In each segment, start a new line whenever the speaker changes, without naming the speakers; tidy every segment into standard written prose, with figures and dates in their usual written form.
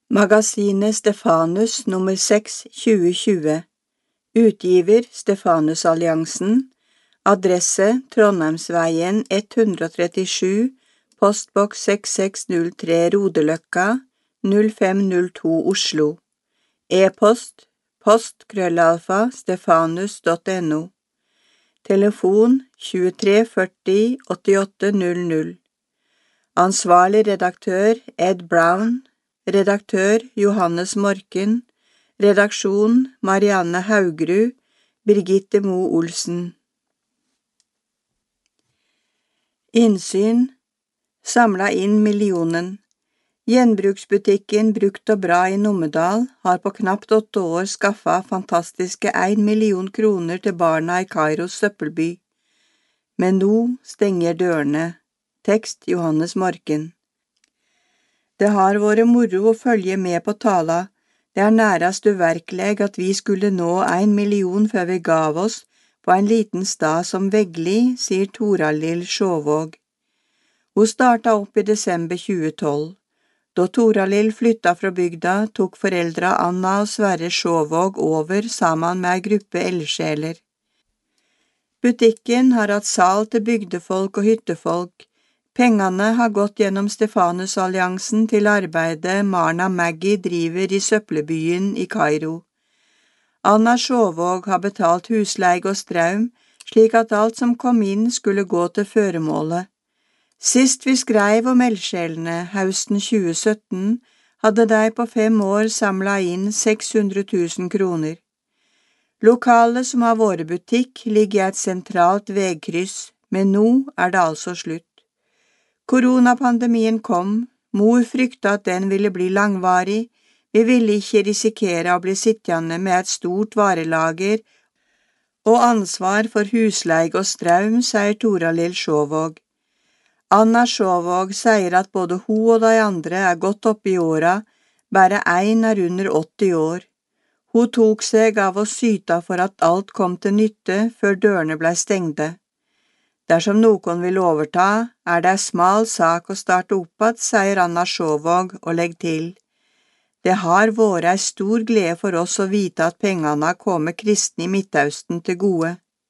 Magasinet Stefanus nummer 6, 2020. Utgiver Stefanusalliansen. Adresse Trondheimsveien 137, postboks 6603 Rodeløkka, 0502 Oslo. E-post post@stefanus.no. Telefon 23 40 88 00. Ansvarlig redaktør Ed Brown. Redaktør Johannes Morken. Redaksjon Marianne Haugerud. Birgitte Mo Olsen. Innsyn. Samla inn millionen. Gjenbruksbutikken Brukt og Bra i Numedal har på knapt 8 år skaffet fantastiske 1 million kroner til barna i Kairos søppelby. Men nå stenger dørene. Tekst Johannes Morken. Det har vært moro å følge med på tala. Det er nærast uverkelig at vi skulle nå 1 million før vi gav oss på en liten stad som Veggli, sier Toralill Sjåvåg. Hun startet opp i desember 2012. Da Toralill flyttet fra bygda, tok foreldra Anna og Sverre Sjåvåg over sammen med en gruppe eldsjeler. Butikken har hatt salg til bygdefolk og hyttefolk. Pengene har gått gjennom Stefanusalliansen til arbeidet Marna Maggie driver i søppelbyen i Kairo. Anna Sjåvåg har betalt husleie og strøm, slik at alt som kom inn skulle gå til føremålet. Sist vi skrev om eldsjelene, høsten 2017, hadde de på 5 år samlet inn 600 000 kroner. Lokalet som har vært butikk ligger i et sentralt vegkryss, men nå er det altså slutt. Koronapandemien kom, mor fryktet at den ville bli langvarig, vi ville ikke risikere å bli sittende med et stort varelager og ansvar for husleie og strøm, sier Toralill Sjåvåg. Anna Sjåvåg sier at både hun og de andre er godt oppe i åra, bare en er under 80 år. Hun tok seg av å syte for at alt kom til nytte før dørene ble stengte. Dersom noen vil overta, er det en smal sak å starte opp igjen, sier Anna Sjåvåg og legger til. Det har vært en stor glede for oss å vite at pengene har kommet kristne i Midtøsten til gode.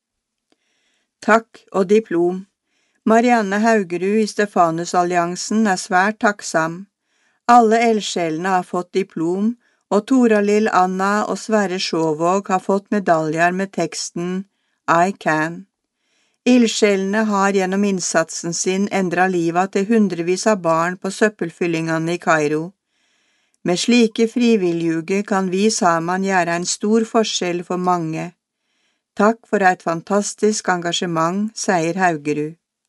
Takk og diplom. Marianne Haugerud i Stefanusalliansen er svært takksam. Alle eldsjelene har fått diplom, og Toralill, Anna og Sverre Sjåvåg har fått medaljer med teksten I Can. Ildsjelene har gjennom innsatsen sin endret livet til hundrevis av barn på søppelfyllingene i Kairo. Med slike frivillige kan vi sammen gjøre en stor forskjell for mange. Takk for et fantastisk engasjement, sier Haugerud.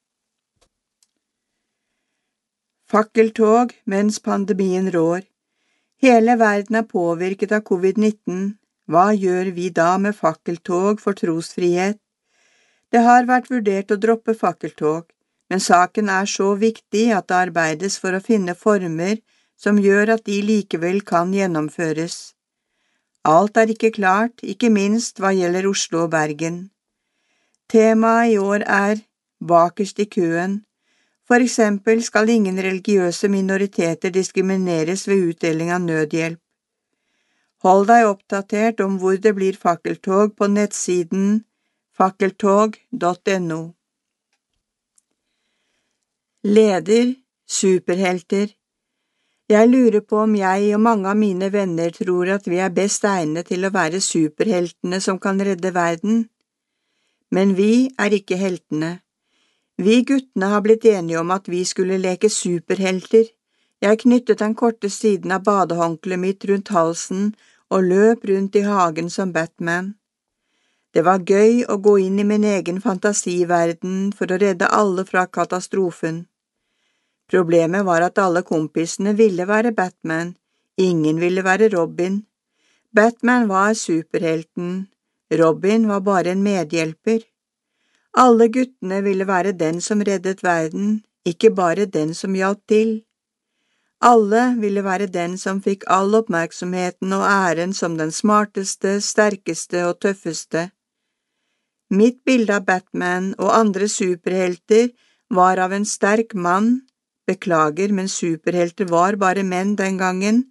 Fakkeltog mens pandemien rår. Hele verden er påvirket av covid-19. Hva gjør vi da med fakkeltog for trosfrihet? Det har vært vurdert å droppe fakkeltog, men saken er så viktig at det arbeides for å finne former som gjør at de likevel kan gjennomføres. Alt er ikke klart, ikke minst hva gjelder Oslo og Bergen. Temaet i år er bakerst i køen. For eksempel skal ingen religiøse minoriteter diskrimineres ved utdeling av nødhjelp. Hold deg oppdatert om hvor det blir fakkeltog på nettsiden fakkeltog.no. Leder, superhelter. Jeg lurer på om jeg og mange av mine venner tror at vi er best egnet til å være superheltene som kan redde verden. Men vi er ikke heltene. Vi guttene har blitt enige om at vi skulle leke superhelter. Jeg knyttet den korte siden av badehåndkleet mitt rundt halsen og løp rundt i hagen som Batman. Det var gøy å gå inn i min egen fantasiverden for å redde alle fra katastrofen. Problemet var at alle kompisene ville være Batman, ingen ville være Robin. Batman var superhelten, Robin var bare en medhjelper. Alle guttene ville være den som reddet verden, ikke bare den som hjalp til. Alle ville være den som fikk all oppmerksomheten og æren som den smarteste, sterkeste og tøffeste. Mitt bilde av Batman og andre superhelter var av en sterk mann, beklager, men superhelter var bare menn den gangen,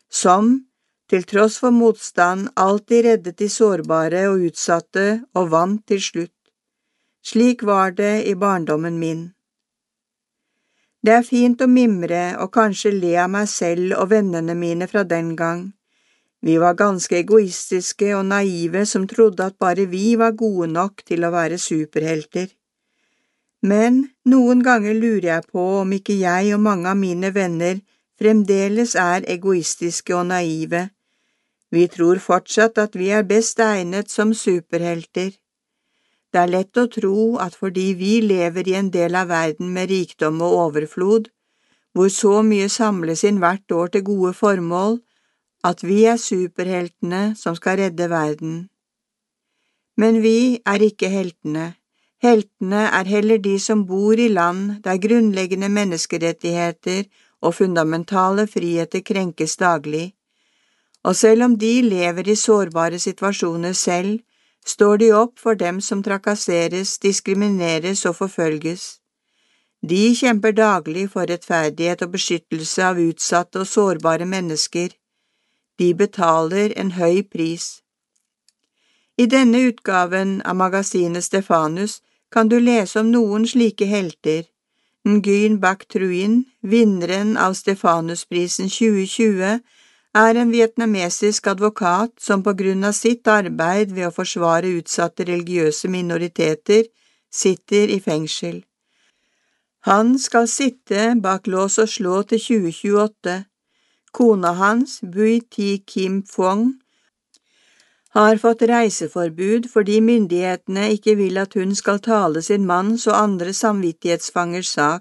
som, til tross for motstand, alltid reddet de sårbare og utsatte og vant til slutt. Slik var det i barndommen min. Det er fint å mimre og kanskje le av meg selv og vennene mine fra den gang. Vi var ganske egoistiske og naive som trodde at bare vi var gode nok til å være superhelter. Men noen ganger lurer jeg på om ikke jeg og mange av mine venner fremdeles er egoistiske og naive. Vi tror fortsatt at vi er best egnet som superhelter. Det er lett å tro at fordi vi lever i en del av verden med rikdom og overflod, hvor så mye samles inn hvert år til gode formål, at vi er superheltene som skal redde verden. Men vi er ikke heltene. Heltene er heller de som bor i land der grunnleggende menneskerettigheter og fundamentale friheter krenkes daglig. Og selv om de lever i sårbare situasjoner selv, står de opp for dem som trakasseres, diskrimineres og forfølges. De kjemper daglig for rettferdighet og beskyttelse av utsatte og sårbare mennesker. De betaler en høy pris. I denne utgaven av magasinet Stefanus kan du lese om noen slike helter. Nguyen Bac Truyen, vinneren av Stefanusprisen 2020, er en vietnamesisk advokat som på grunn av sitt arbeid ved å forsvare utsatte religiøse minoriteter sitter i fengsel. Han skal sitte bak lås og slå til 2028. Kona hans, Bui Thi Kim Phuong, har fått reiseforbud fordi myndighetene ikke vil at hun skal tale sin manns og andre samvittighetsfangers sak.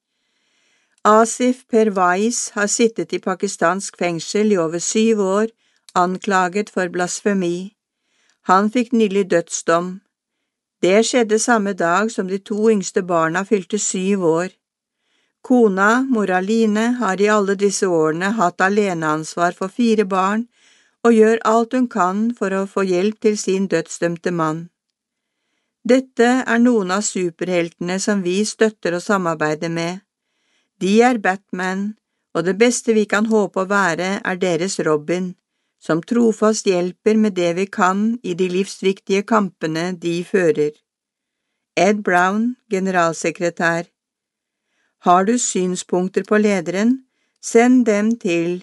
Asif Pervais har sittet i pakistansk fengsel i over 7 år, anklaget for blasfemi. Han fikk nylig dødsdom. Det skjedde samme dag som de 2 yngste barna fylte 7 år. Kona, Moraline, har i alle disse årene hatt aleneansvar for 4 barn, og gjør alt hun kan for å få hjelp til sin dødsdømte mann. Dette er noen av superheltene som vi støtter og samarbeider med. De er Batman, og det beste vi kan håpe å være er deres Robin, som trofast hjelper med det vi kan i de livsviktige kampene de fører. Ed Brown, generalsekretær. Har du synspunkter på lederen? Send dem til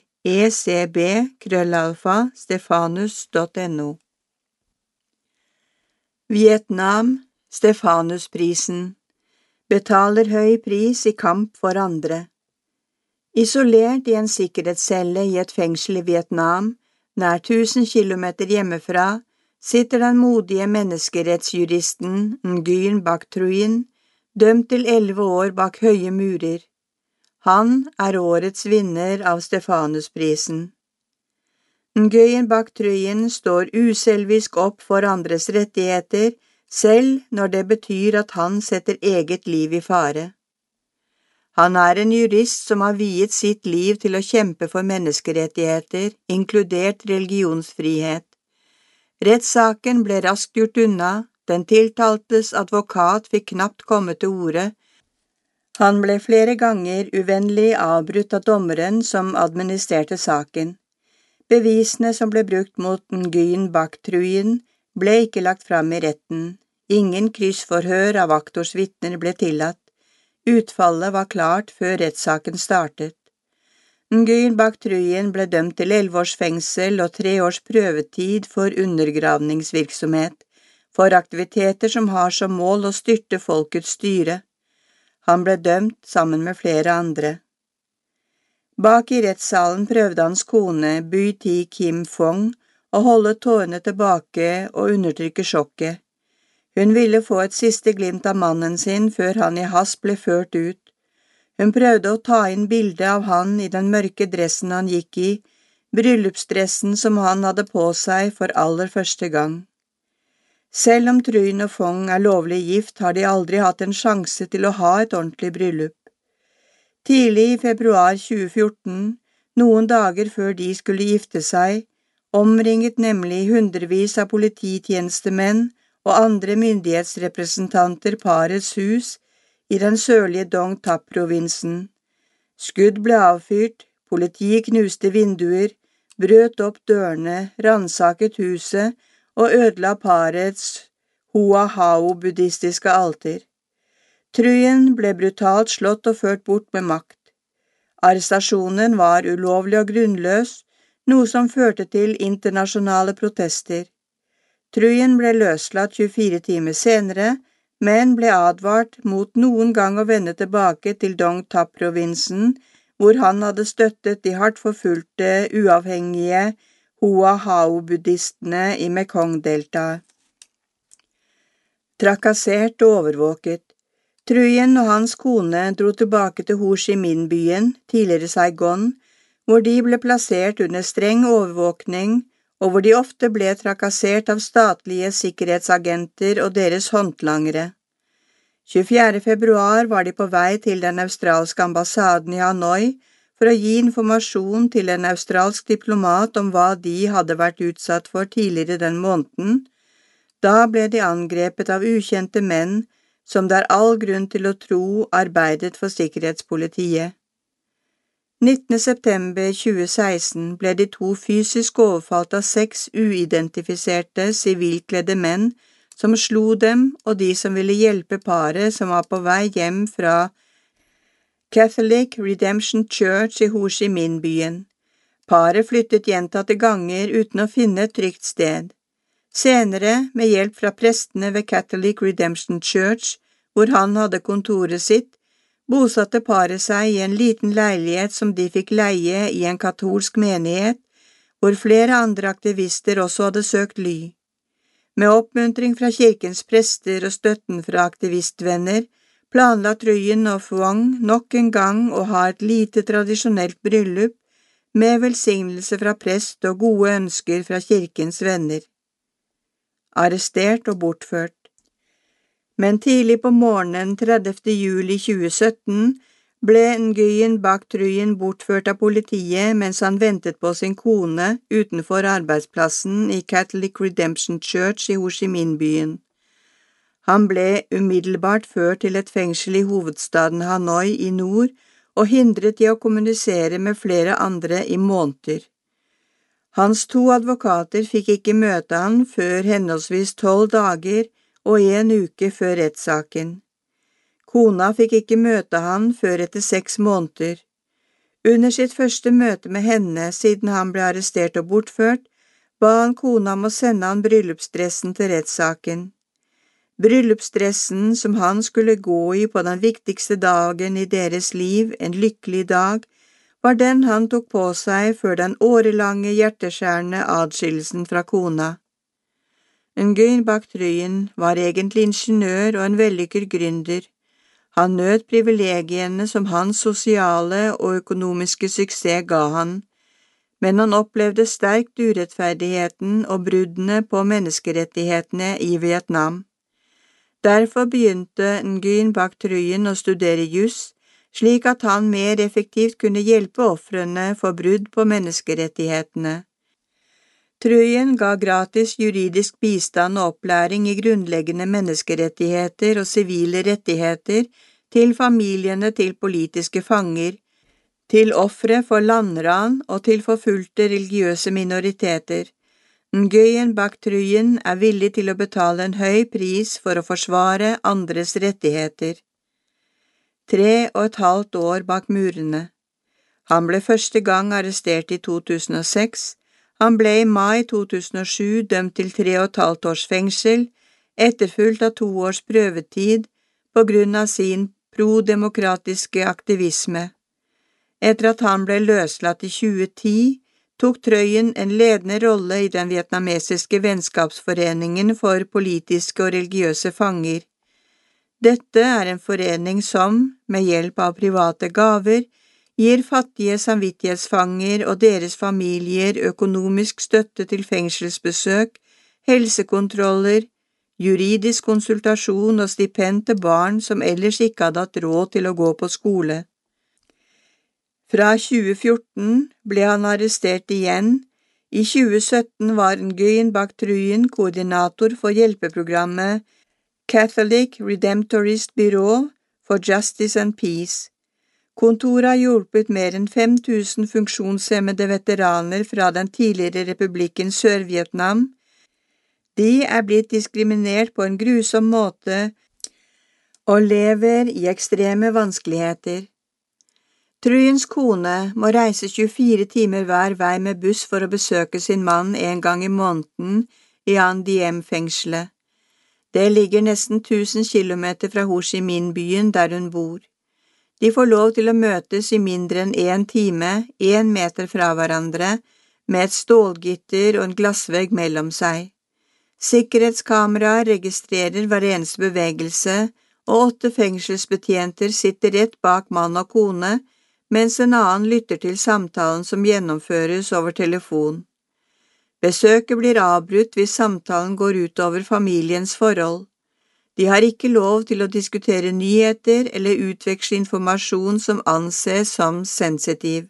ecb@stefanus.no. Vietnam, Stefanusprisen. Betaler høy pris i kamp for andre. Isolert i en sikkerhetscelle i et fengsel i Vietnam, nær 1000 kilometer hjemmefra, sitter den modige menneskerettsjuristen Nguyen Bac Truyen, dømt til 11 år bak høye murer. Han er årets vinner av Stefanusprisen. Nguyen Bac Truyen står uselvisk opp for andres rettigheter, selv når det betyr at han setter eget liv i fare. Han er en jurist som har viet sitt liv til å kjempe for menneskerettigheter, inkludert religionsfrihet. Rettssaken ble raskt gjort unna, den tiltaltes advokat fikk knapt komme til orde. Han ble flere ganger uvennlig avbrutt av dommeren som administrerte saken. Bevisene som ble brukt mot Nguyen Bac Truyen ble ikke lagt fram i retten. Ingen kryssforhør av aktors vitner ble tillatt. Utfallet var klart før rettssaken startet. Nguyen Bac Truyen ble dømt til 11 års fengsel og 3 års prøvetid for undergravningsvirksomhet, for aktiviteter som har som mål å styrte folkets styre. Han ble dømt sammen med flere andre. Bak i rettssalen prøvde hans kone, Bui Thi Kim Phuong, å holde tårene tilbake og undertrykke sjokket. Hun ville få et siste glimt av mannen sin før han i hast ble ført ut. Hun prøvde å ta inn bildet av han i den mørke dressen han gikk i, bryllupsdressen som han hadde på seg for aller første gang. Selv om Truyen og Phuong er lovlig gift, har de aldri hatt en sjanse til å ha et ordentlig bryllup. Tidlig i februar 2014, noen dager før de skulle gifte seg, omringet nemlig hundrevis av polititjenestemenn og andre myndighetsrepresentanter parets hus i den sørlige Dong Thap-provinsen. Skudd ble avfyrt, politiet knuste vinduer, brøt opp dørene, ransaket huset og ødela parets Hua-Hao-buddhistiske alter. Truyen ble brutalt slått og ført bort med makt. Arrestasjonen var ulovlig og grunnløs, noe som førte til internasjonale protester. Truyen ble løslatt 24 timer senere, men ble advart mot noen gang å vende tilbake til Dong Thap-provinsen, hvor han hadde støttet de hardt forfulgte, uavhengige Hua-Hao-buddhistene i Mekong-deltaet. Trakassert og overvåket. Truyen og hans kone dro tilbake til Ho Chi Minh-byen, tidligere Saigon, hvor de ble plassert under streng overvåkning, og hvor de ofte ble trakassert av statlige sikkerhetsagenter og deres håndlangere. 24. februar var de på vei til den australske ambassaden i Hanoi for å gi informasjon til en australsk diplomat om hva de hadde vært utsatt for tidligere den måneden. Da ble de angrepet av ukjente menn som det er all grunn til å tro arbeidet for sikkerhetspolitiet. 19. september 2016 ble de to fysisk overfalt av 6 uidentifiserte sivilkledde menn som slo dem og de som ville hjelpe paret som var på vei hjem fra Catholic Redemption Church i Ho Chi Minh-byen. Paret flyttet gjentatte ganger uten å finne et trygt sted. Senere, med hjelp fra prestene ved Catholic Redemption Church, hvor han hadde kontoret sitt, bosatte paret seg i en liten leilighet som de fikk leie i en katolsk menighet, hvor flere andre aktivister også hadde søkt ly. Med oppmuntring fra kirkens prester og støtten fra aktivistvenner, planla Truyen og Phuong nok en gang å ha et lite tradisjonelt bryllup med velsignelse fra prest og gode ønsker fra kirkens venner. Arrestert og bortført. Men tidlig på morgenen 30. juli 2017 ble Nguyen Bac Truyen bortført av politiet mens han ventet på sin kone utenfor arbeidsplassen i Catholic Redemption Church i Ho Chi Minh-byen. Han ble umiddelbart ført til et fengsel i hovedstaden Hanoi i nord og hindret i å kommunisere med flere andre i måneder. Hans 2 advokater fikk ikke møte han før henholdsvis 12 dager og 1 uke før rettssaken. Kona fikk ikke møte han før etter 6 måneder. Under sitt første møte med henne siden han ble arrestert og bortført, ba han kona om å sende han bryllupsdressen til rettssaken. Bryllupsdressen som han skulle gå i på den viktigste dagen i deres liv, en lykkelig dag, var den han tok på seg før den årelange hjerteskjærende adskillelsen fra kona. Nguyen Bac Truyen var egentlig ingeniør og en vellykket gründer. Han nøt privilegiene som hans sosiale og økonomiske suksess ga han, men han opplevde sterkt urettferdigheten og bruddene på menneskerettighetene i Vietnam. Derfor begynte Nguyen Bac Truyen å studere juss, slik at han mer effektivt kunne hjelpe ofrene for brudd på menneskerettighetene. Truyen ga gratis juridisk bistand og opplæring i grunnleggende menneskerettigheter og sivile rettigheter til familiene til politiske fanger, til ofre for landran og til forfulgte religiøse minoriteter. Nguyen Bac Truyen er villig til å betale en høy pris for å forsvare andres rettigheter. 3,5 år bak murene. Han ble første gang arrestert i 2006. Han ble i mai 2007 dømt til 3,5 års fengsel, etterfulgt av 2 års prøvetid på grunn av sin pro-demokratiske aktivisme. Etter at han ble løslatt i 2010, tok Truyen en ledende rolle i den vietnamesiske vennskapsforeningen for politiske og religiøse fanger. Dette er en forening som, med hjelp av private gaver, gir fattige samvittighetsfanger og deres familier økonomisk støtte til fengselsbesøk, helsekontroller, juridisk konsultasjon og stipend til barn som ellers ikke hadde hatt råd til å gå på skole. Fra 2014 ble han arrestert igjen. I 2017 var Nguyen Bac Truyen koordinator for hjelpeprogrammet Catholic Redemptorist Bureau for Justice and Peace. Kontoret har hjulpet mer enn 5000 funksjonshemmede veteraner fra den tidligere republikken Sør-Vietnam. De er blitt diskriminert på en grusom måte og lever i ekstreme vanskeligheter. Truyens kone må reise 24 timer hver vei med buss for å besøke sin mann en gang i måneden i An Diem-fengselet. Det ligger nesten 1000 kilometer fra Ho Chi Minh-byen der hun bor. De får lov til å møtes i mindre enn 1 time, 1 meter fra hverandre, med et stålgitter og en glassvegg mellom seg. Sikkerhetskameraer registrerer hver eneste bevegelse, og 8 fengselsbetjenter sitter rett bak mann og kone, mens en annen lytter til samtalen som gjennomføres over telefon. Besøket blir avbrutt hvis samtalen går ut over familiens forhold. De har ikke lov til å diskutere nyheter eller utveksle informasjon som anses som sensitiv.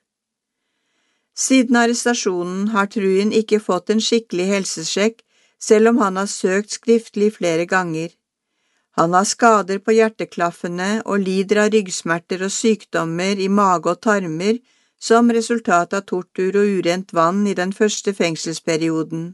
Siden arrestasjonen har Truyen ikke fått en skikkelig helsesjekk, selv om han har søkt skriftlig flere ganger. Han har skader på hjerteklaffene og lider av ryggsmerter og sykdommer i mage og tarmer som resultat av tortur og urent vann i den første fengselsperioden.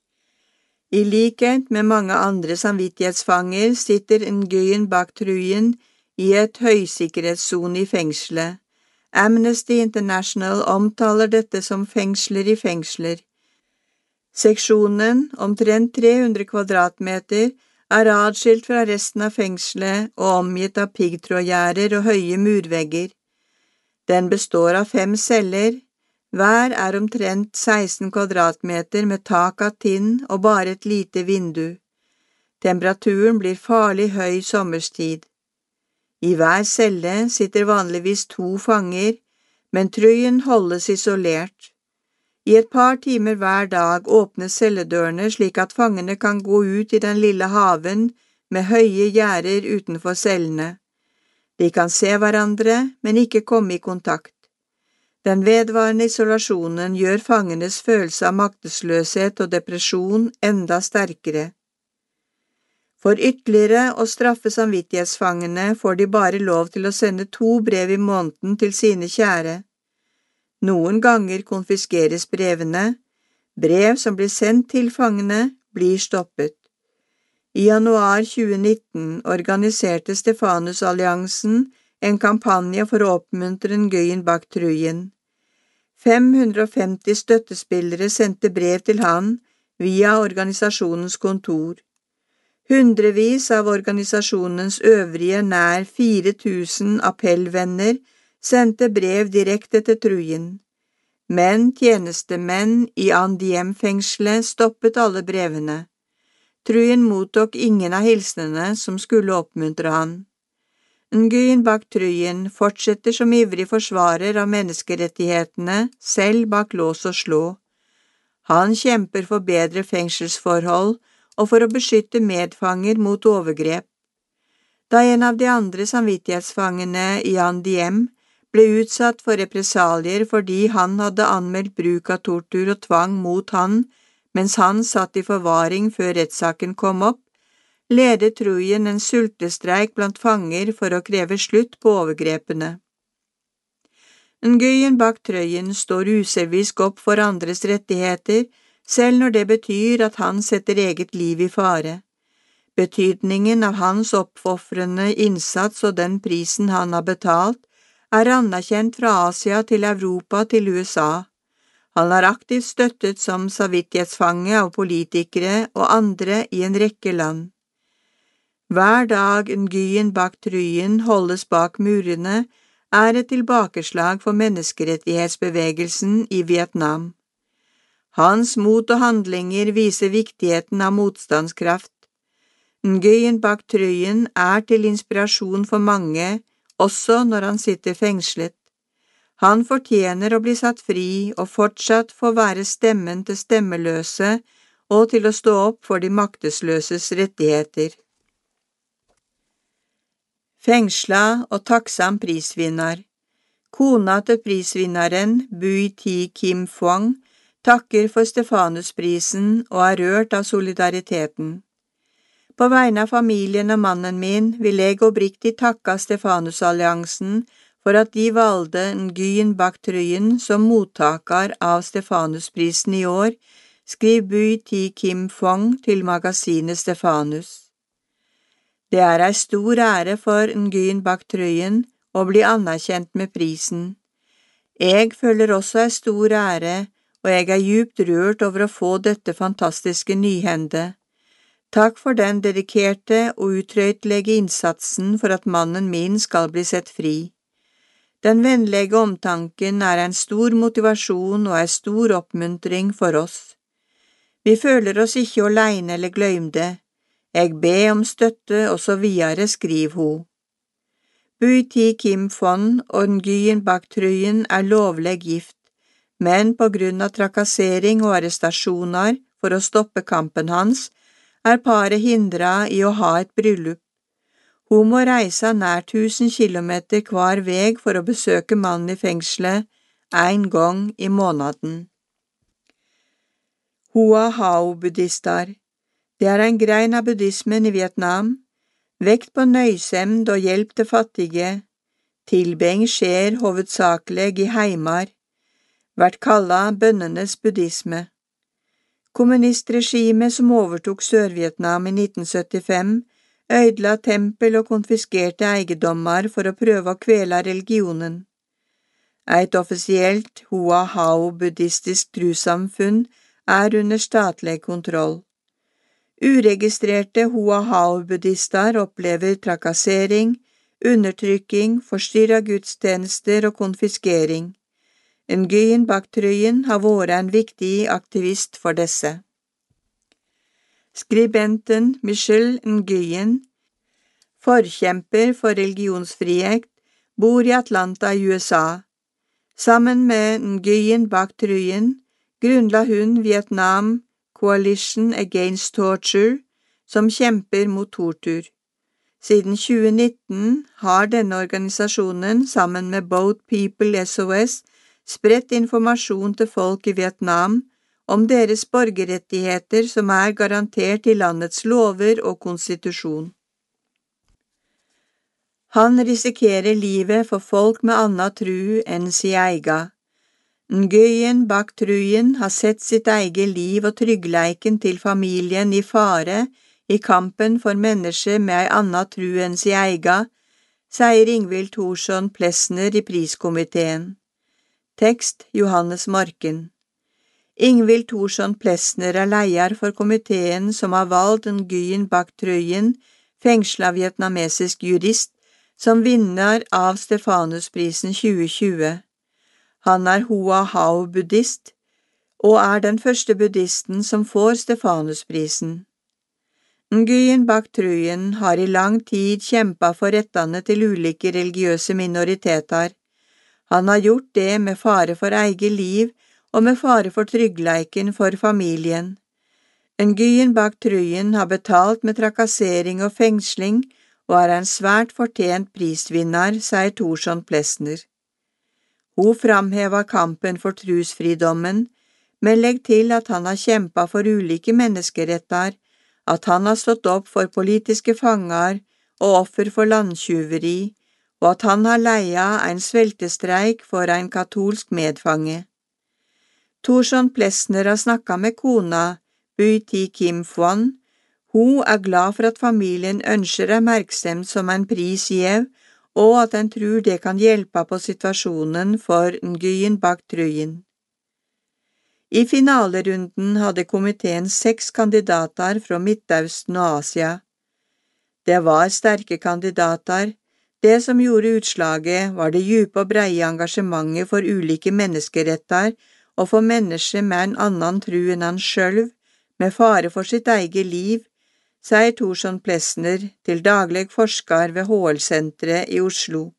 I likhet med mange andre samvittighetsfanger sitter Nguyen Bac Truyen i et høysikkerhetszone i fengselet. Amnesty International omtaler dette som fengsler i fengsler. Seksjonen, omtrent 300 kvadratmeter, er adskilt fra resten av fengselet og omgitt av piggtrådgjerder og høye murvegger. Den består av 5 celler. Hver er omtrent 16 kvadratmeter med tak av tinn og bare et lite vindu. Temperaturen blir farlig høy sommerstid. I hver celle sitter vanligvis 2 fanger, men Truyen holdes isolert. I et par timer hver dag åpnes celledørene slik at fangene kan gå ut i den lille haven med høye gjerder utenfor cellene. De kan se hverandre, men ikke komme i kontakt. Den vedvarende isolasjonen gjør fangenes følelse av maktesløshet og depresjon enda sterkere. For ytterligere å straffe samvittighetsfangene får de bare lov til å sende 2 brev i måneden til sine kjære. Noen ganger konfiskeres brevene. Brev som blir sendt til fangene, blir stoppet. I januar 2019 organiserte Stefanusalliansen en kampanje for å oppmuntre Nguyen Bac Truyen. 550 støttespillere sendte brev til han via organisasjonens kontor. Hundrevis av organisasjonens øvrige nær 4000 appellvenner sendte brev direkte til Truyen. Men tjenestemenn i An Diem-fengselet stoppet alle brevene. Truyen mottok ingen av hilsenene som skulle oppmuntre han. Nguyen Bac Truyen fortsetter som ivrig forsvarer av menneskerettighetene, selv bak lås og slå. Han kjemper for bedre fengselsforhold og for å beskytte medfanger mot overgrep. Da en av de andre samvittighetsfangene i An Diem ble utsatt for represalier fordi han hadde anmeldt bruk av tortur og tvang mot han, mens han satt i forvaring før rettssaken kom opp, ledet Truyen en sultestreik blant fanger for å kreve slutt på overgrepene. Nguyen Bac Truyen står uselvisk opp for andres rettigheter, selv når det betyr at han setter eget liv i fare. Betydningen av hans oppofrende innsats og den prisen han har betalt, er anerkjent fra Asia til Europa til USA. Han har aktivt støttet som samvittighetsfange av politikere og andre i en rekke land. Hver dag Nguyen Bac Truyen holdes bak murene, er et tilbakeslag for menneskerettighetsbevegelsen i Vietnam. Hans mot og handlinger viser viktigheten av motstandskraft. Nguyen Bac Truyen er til inspirasjon for mange, også når han sitter fengslet. Han fortjener å bli satt fri og fortsatt få være stemmen til stemmeløse og til å stå opp for de maktesløses rettigheter. Fengsla og takksam prisvinner. Kona til prisvinneren, Bui Thi Kim Phuong, takker for Stefanusprisen og er rørt av solidariteten. På vegne av familien og mannen min vil jeg oppriktig takke Stefanusalliansen for at de valgte Nguyen Bac Truyen som mottaker av Stefanusprisen i år, skriver Bui Thi Kim Phuong til magasinet Stefanus. Det er ei stor ære for Nguyen Bac Truyen å bli anerkjent med prisen. Jeg føler også ei stor ære, og jeg er djupt rørt over å få dette fantastiske nyhendet. Takk for den dedikerte og utrøytelige innsatsen for at mannen min skal bli sett fri. Den vennlige omtanken er en stor motivasjon og en stor oppmuntring for oss. Vi føler oss ikke alene eller glemte. Jeg ber om støtte, og så videre, skriver hun. Bui Thi Kim Phuong og Nguyen Bac Truyen er lovlig gift, men på grunn av trakassering og arrestasjoner for å stoppe kampen hans, er paret hindret i å ha et bryllup. Hun må reise nær 1000 kilometer hver vei for å besøke mannen i fengselet en gang i måneden. Hoa Hao-buddhister. Det er en grein av buddhismen i Vietnam. Vekt på nøysemd og hjelp til fattige. Tilbeng skjer hovedsakelig i heimar. Vært kallet bønnenes buddhisme. Kommunistregimet som overtok Sør-Vietnam i 1975, ødela tempel og konfiskerte eiendommer for å prøve å kvele religionen. Et offisielt Hoa Hao-buddhistisk trossamfunn er under statlig kontroll. Uregistrerte Hoa Hao-buddhister opplever trakassering, undertrykking, forstyrret gudstjenester og konfiskering. Nguyen Bac Truyen har vært en viktig aktivist for disse. Skribenten Michelle Nguyen, forkjemper for religionsfrihet, bor i Atlanta, USA. Sammen med Nguyen Bac Truyen grunnla hun Vietnam Coalition Against Torture, som kjemper mot tortur. Siden 2019 har denne organisasjonen sammen med Boat People SOS spredt informasjon til folk i Vietnam om deres borgerrettigheter som er garantert i landets lover og konstitusjon. Han risikerer livet for folk med anna tru enn si eiga. Nguyen Bac Truyen har sett sitt eget liv og tryggleiken til familien i fare i kampen for mennesker med ei anna tru enn si eiga, sier Ingvild Thorsson Plesner i priskomiteen. Tekst Johannes Morken. Ingvild Thorsson Plesner er leder for komiteen som har valgt Nguyen Bac Truyen, fengslet vietnamesisk jurist, som vinner av Stefanusprisen 2020. Han er Hoa Hao-buddhist, og er den første buddhisten som får Stefanusprisen. Nguyen Bac Truyen har i lang tid kjempet for rettene til ulike religiøse minoriteter. Han har gjort det med fare for eget liv og med fare for tryggleiken for familien. Nguyen Bac Truyen har betalt med trakassering og fengsling og er en svært fortjent prisvinner, sier Thorsson Plesner. Hun framhever kampen for trosfridommen, men legger til at han har kjempet for ulike menneskeretter, at han har stått opp for politiske fanger og offer for landtjuveri, og at han har leia en sveltestreik for en katolsk medfange. Thorsson Plesner har snakket med kona, Bui Thi Kim Phuong. Hun er glad for at familien ønsker oppmerksomhet som en pris gjev, og at en tror det kan hjelpe på situasjonen for Nguyen Bac Truyen. I finalerunden hadde komiteen 6 kandidater fra Midtøsten og Asia. Det var sterke kandidater. Det som gjorde utslaget var det djupe og breie engasjementet for ulike menneskeretter og for mennesker med en annen tro enn han selv, med fare for sitt eget liv, sier Thorsson Plesner, til daglig forsker ved HL-senteret i Oslo.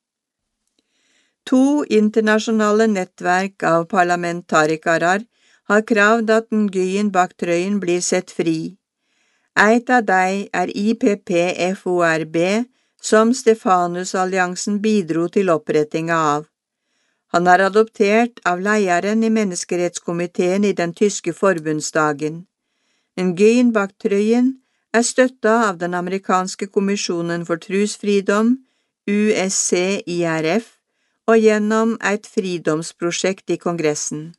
2 internasjonale nettverk av parlamentarikere har kravd at Nguyen Bac Truyen blir sett fri. Et av dem er IPP-FORB, som Stefanus-alliansen bidro til opprettinga av. Han er adoptert av lederen i menneskerettskomiteen i den tyske forbundsdagen. Nguyen Bac Truyen er støttet av den amerikanske kommisjonen for trosfridom, USCIRF, og gjennom et fridomsprosjekt i Kongressen.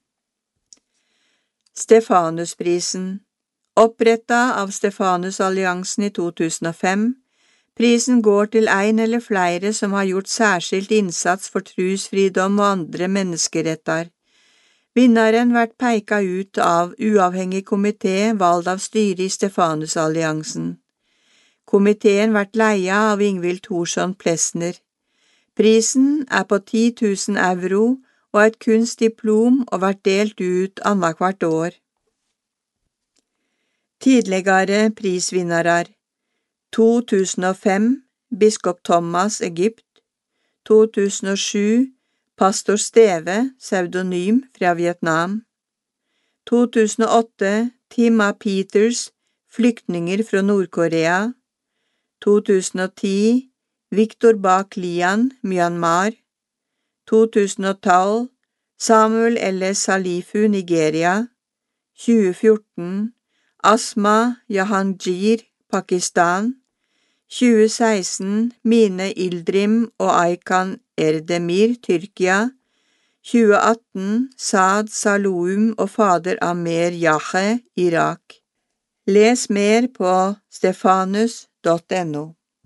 Stefanusprisen, opprettet av Stefanusalliansen i 2005. Prisen går til en eller flere som har gjort særskilt innsats for trosfridom og andre menneskeretter. Vinneren blir pekt ut av uavhengig komité valgt av styret i Stefanusalliansen. Komiteen blir ledet av Ingvild Thorsson Plesner. Prisen på 10 000 euro og et kunstdiplom og blir delt ut annethvert år. Tidligere prisvinnere: 2005 biskop Thomas, Egypt. 2007 pastor Steve, pseudonym fra Vietnam. 2008 Tima Peters, flyktninger fra Nord-Korea. 2010 Victor Bach Lian, Myanmar. 2012 Samuel L. Salifu, Nigeria. 2014 Asma Jahangir, Pakistan. 2016 Mine Ildrim og Aykan Erdemir, Tyrkia. 2018 Saad Saloum og fader Amer Yahe, Irak. Les mer på stefanus.no.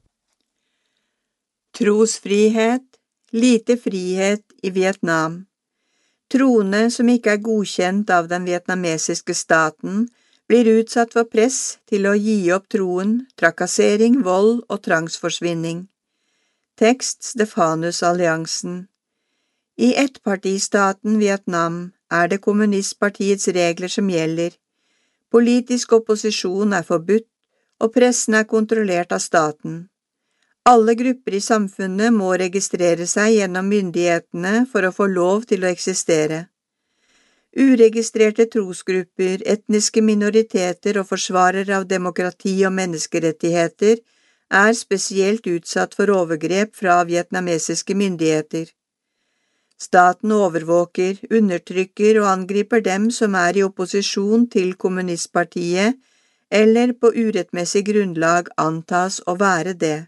Trosfrihet, lite frihet i Vietnam. Troende som ikke godkjent av den vietnamesiske staten, blir utsatt for press til å gi opp troen, trakassering, vold og tvangsforsvinning. Tekst Stefanusalliansen. I ettpartistaten Vietnam det kommunistpartiets regler som gjelder. Politisk opposisjon forbudt, og pressen kontrollert av staten. Alle grupper i samfunnet må registrere seg gjennom myndighetene for å få lov til å eksistere. Uregistrerte trosgrupper, etniske minoriteter og forsvarere av demokrati og menneskerettigheter spesielt utsatt for overgrep fra vietnamesiske myndigheter. Staten overvåker, undertrykker og angriper dem som i opposisjon til kommunistpartiet eller på urettmessig grunnlag antas å være det.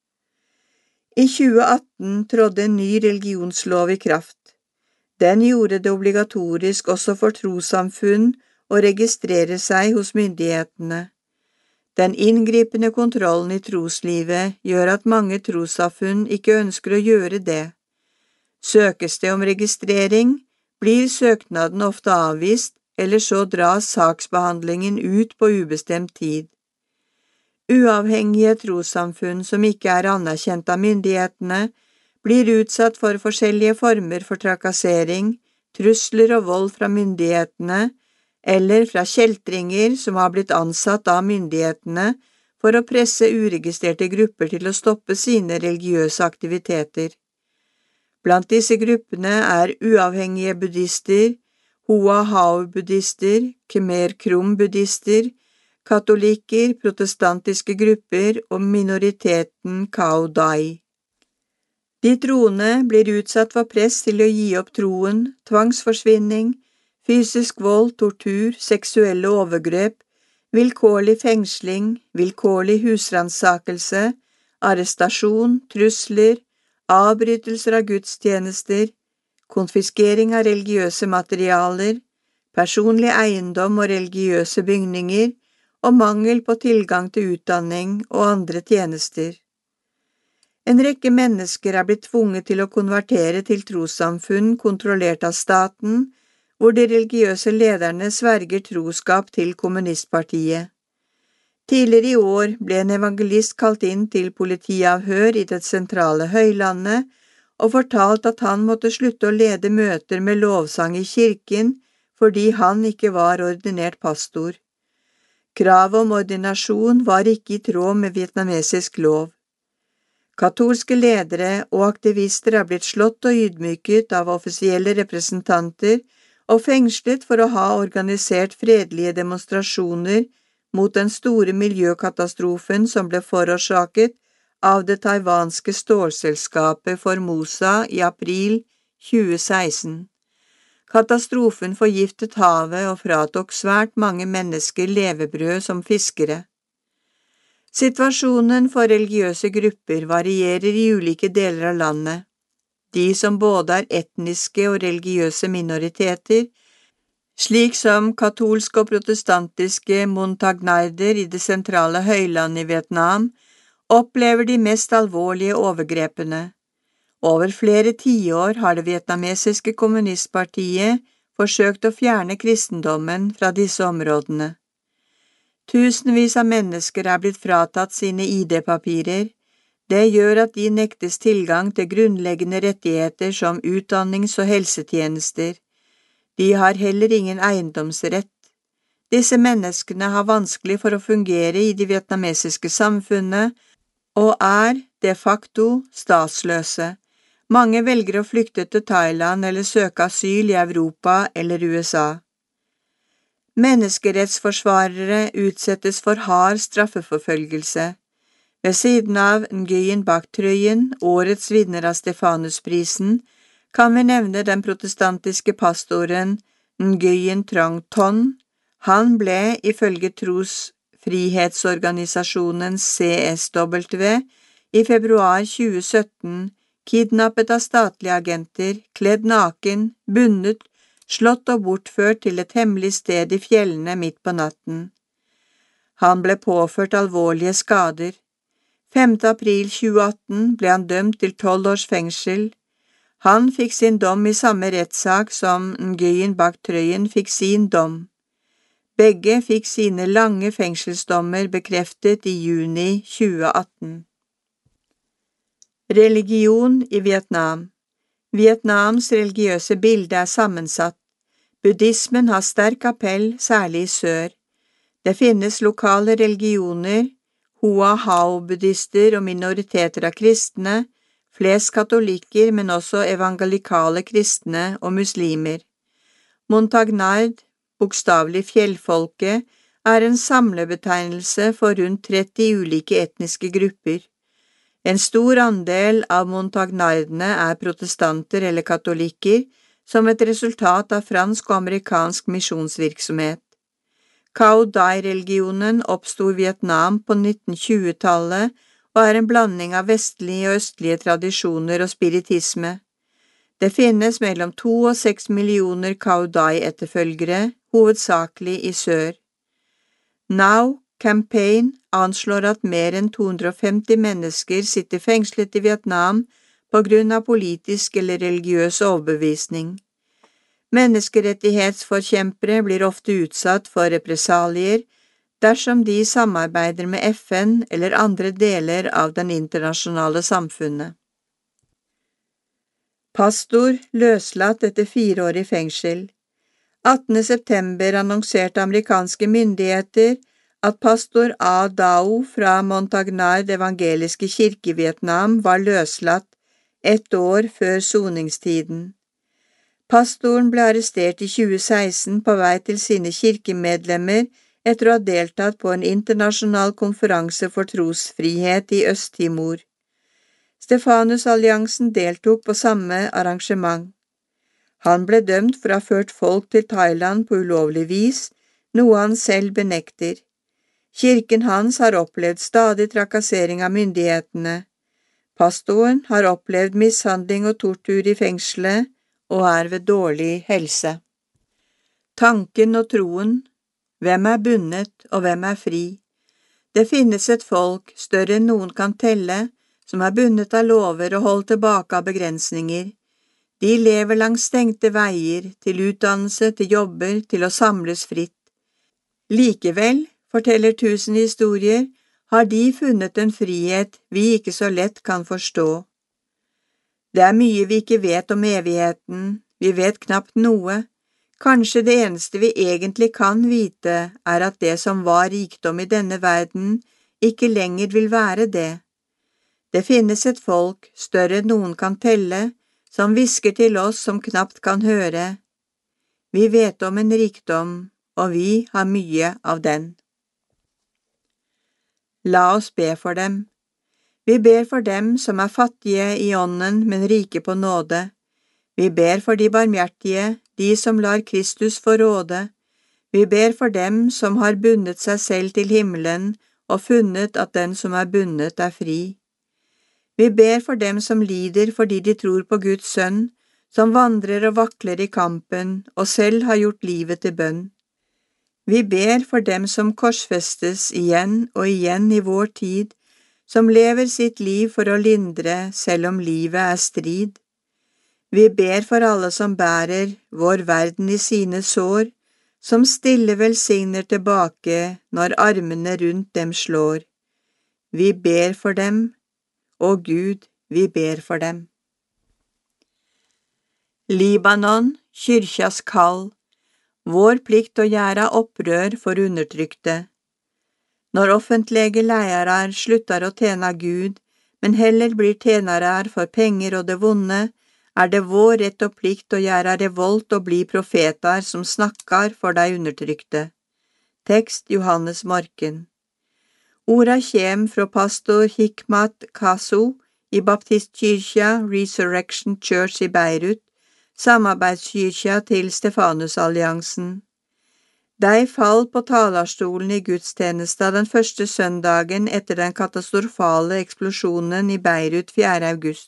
I 2018 trådde en ny religionslov i kraft. Den gjorde det obligatorisk også for trossamfunn å registrere seg hos myndighetene. Den inngripende kontrollen i troslivet gjør at mange trossamfunn ikke ønsker å gjøre det. Søkes det om registrering, blir søknaden ofte avvist, eller så dras saksbehandlingen ut på ubestemt tid. Uavhengige trossamfunn som ikke anerkjent av myndighetene, blir utsatt for forskjellige former for trakassering, trusler og vold fra myndighetene, eller fra kjeltringer som har blitt ansatt av myndighetene for å presse uregistrerte grupper til å stoppe sine religiøse aktiviteter. Blant disse gruppene uavhengige buddhister, Hoa Hao-buddhister, Khmer Krum-buddhister, katolikker, protestantiske grupper og minoriteten Cao Dai. De troende blir utsatt for press til å gi opp troen, tvangsforsvinning, fysisk vold, tortur, seksuelle overgrep, vilkårlig fengsling, vilkårlig husransakelse, arrestasjon, trusler, avbrytelser av gudstjenester, konfiskering av religiøse materialer, personlig eiendom og religiøse bygninger, og mangel på tilgang til utdanning og andre tjenester. En rekke mennesker blitt tvunget til å konvertere til trossamfunn kontrollert av staten, hvor de religiøse lederne sverger troskap til kommunistpartiet. Tidligere i år ble en evangelist kalt inn til politiavhør i det sentrale høylandet og fortalt at han måtte slutte å lede møter med lovsang i kirken fordi han ikke var ordinert pastor. Kravet om ordinasjon var ikke i tråd med vietnamesisk lov. Katolske ledere og aktivister blitt slått og ydmyket av offisielle representanter og fengslet for å ha organisert fredelige demonstrasjoner mot den store miljøkatastrofen som ble forårsaket av det taiwanske stålselskapet Formosa i april 2016. Katastrofen forgiftet havet og fratok svært mange mennesker levebrød som fiskere. Situasjonen for religiøse grupper varierer i ulike deler av landet. de som både er etniske og religiøse minoriteter, slik som katolske og protestantiske montagnarder i det sentrale høylandet i Vietnam, opplever de mest alvorlige overgrepene. Over flere tiår har det vietnamesiske kommunistpartiet forsøkt å fjerne kristendommen fra disse områdene. Tusenvis av mennesker er blitt fratatt sine ID-papirer. Det gjør at de nektes tilgang til grunnleggende rettigheter som utdannings- og helsetjenester. De har heller ingen eiendomsrett. Disse menneskene har vanskelig for å fungere i det vietnamesiske samfunnet og er de facto statsløse. Mange velger å flykte til Thailand eller søke asyl i Europa eller USA. Menneskerettsforsvarere utsettes for hard straffeforfølgelse. Ved siden av Nguyen Bac Truyen, årets vinner av Stefanusprisen, kan vi nevne den protestantiske pastoren Nguyen Trong Ton. Han ble, ifølge trosfrihetsorganisasjonen CSW, i februar 2017 kidnappet av statlige agenter, kledd naken, bundet, slått og bortført til et hemmelig sted i fjellene midt på natten. Han ble påført alvorlige skader. 5. april 2018 ble han dømt til 12 års fengsel. Han fikk sin dom i samme rettssak som Nguyen Bac Truyen fikk sin dom. Begge fikk sine lange fengselsdommer bekreftet i juni 2018. Religion i Vietnam. Vietnams religiøse bilde er sammensatt. Buddhismen har sterk appell, særlig i sør. Det finnes lokale religioner, Hoa Hao-buddhister og minoriteter av kristne, flest katolikker, men også evangelikale kristne og muslimer. Montagnard, bokstavelig fjellfolket, er en samlebetegnelse for rundt 30 ulike etniske grupper. En stor andel av montagnardene er protestanter eller katolikker, som et resultat av fransk og amerikansk misjonsvirksomhet. Cao Dai-religionen oppsto i Vietnam på 1920-tallet og er en blanding av vestlige og østlige tradisjoner og spiritisme. Det finnes mellom 2 og 6 millioner Cao Dai-etterfølgere, hovedsakelig i sør. Now Campaign anslår at mer enn 250 mennesker sitter fengslet i Vietnam på grunn av politisk eller religiøs overbevisning. Menneskerettighetsforkjempere blir ofte utsatt for represalier dersom de samarbeider med FN eller andre deler av den internasjonale samfunnet. Pastor løslatt etter 4 år i fengsel. 18. september annonserte amerikanske myndigheter at pastor A. Dao fra Montagnard evangeliske kirke i Vietnam var løslatt 1 år før soningstiden. Pastoren ble arrestert i 2016 på vei til sine kirkemedlemmer etter å ha deltatt på en internasjonal konferanse for trosfrihet i Øst-Timor. Stefanusalliansen deltok på samme arrangement. Han ble dømt for å ha ført folk til Thailand på ulovlig vis, noe han selv benekter. Kirken hans har opplevd stadig trakassering av myndighetene. Pastoren har opplevd mishandling og tortur i fengselet og er ved dårlig helse. Tanken og troen. Hvem er bundet, og hvem er fri? Det finnes et folk, større enn noen kan telle, som er bundet av lover og holdt tilbake av begrensninger. De lever langs stengte veier, til utdannelse, til jobber, til å samles fritt. Likevel, forteller 1000 historier, har de funnet en frihet vi ikke så lett kan forstå. Det er mye vi ikke vet om evigheten, vi vet knapt noe. Kanskje det eneste vi egentlig kan vite, er at det som var rikdom i denne verden, ikke lenger vil være det. Det finnes et folk, større enn noen kan telle, som hvisker til oss som knapt kan høre. Vi vet om en rikdom, og vi har mye av den. La oss be for dem. Vi ber for dem som er fattige i ånden, men rike på nåde. Vi ber for de barmhjertige, de som lar Kristus få råde. Vi ber for dem som har bundet seg selv til himmelen og funnet at den som er bundet er fri. Vi ber for dem som lider fordi de tror på Guds sønn, som vandrer og vakler i kampen og selv har gjort livet til bønn. Vi ber for dem som korsfestes igjen og igjen i vår tid, som lever sitt liv for å lindre selv om livet er strid. Vi ber for alle som bærer vår verden i sine sår, som stille velsigner tilbake når armene rundt dem slår. Vi ber for dem, å Gud, vi ber for dem. Libanon, kyrkjas kall, vår plikt å gjøre opprør for undertrykte. Når offentlige leiarar sluttar å tjene Gud, men heller blir tjenarar for penger og det vonde, det vår rett og plikt å gjøre revolt og bli profeter som snakkar for de undertrykte. Tekst Johannes Morken. Orda kjem fra pastor Hikmat Kasu i Baptistkyrkja Resurrection Church i Beirut, samarbeidskyrkja til Stefanusalliansen. De fall på talerstolen i gudstjenesta den første søndagen etter den katastrofale eksplosjonen i Beirut 4. august.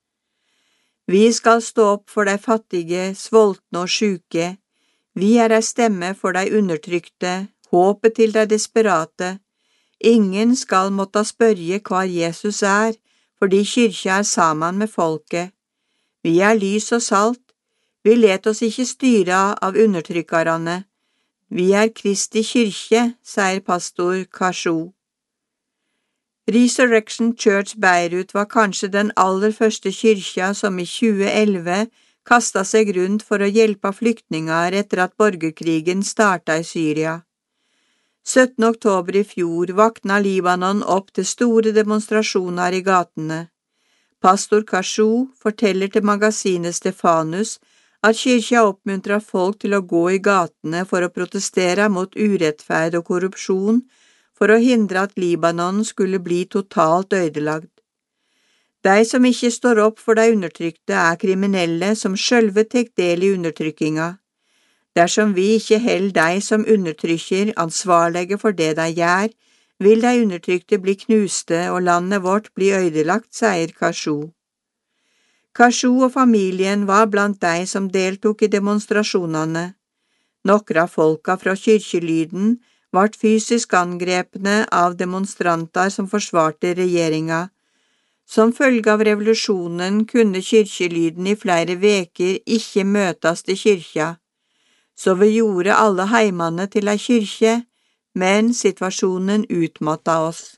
Vi skal stå opp for de fattige, sultne og syke. Vi ei stemme for de undertrykte, håpet til de desperate. Ingen skal måtte spørre hva Jesus fordi kyrkja sammen med folket. Vi lys og salt. Vi let oss ikke styre av undertrykkerne. Vi Kristi kyrkje, sier pastor Kashu. Resurrection Church Beirut var kanskje den aller første kyrkja som i 2011 kastet seg rundt for å hjelpe flyktninger etter at borgerkrigen startet i Syria. 17. oktober i fjor vakna Libanon opp til store demonstrasjoner i gatene. Pastor Kashu forteller til magasinet Stefanus at kyrkja oppmuntrer folk til å gå i gatene for å protestere mot urettferd og korrupsjon, for å hindre at Libanon skulle bli totalt ødelagt. De som ikke står opp for de undertrykte kriminelle som sjølve tek del i undertrykkinga. Dersom vi ikke holder de som undertrykker ansvarlige for det de gjør, vil de undertrykte bli knuste og landet vårt bli ødelagt, sier Kashu. Kashu og familien var blant de som deltok i demonstrasjonene. Noen av folka fra kyrkjelyden ble fysisk angrepne av demonstranter som forsvarte regjeringa. Som følge av revolusjonen kunne kyrkjelyden i flere veker ikke møtes til kyrkja. Så vi gjorde alle heimene til ei kyrkje, men situasjonen utmatta oss.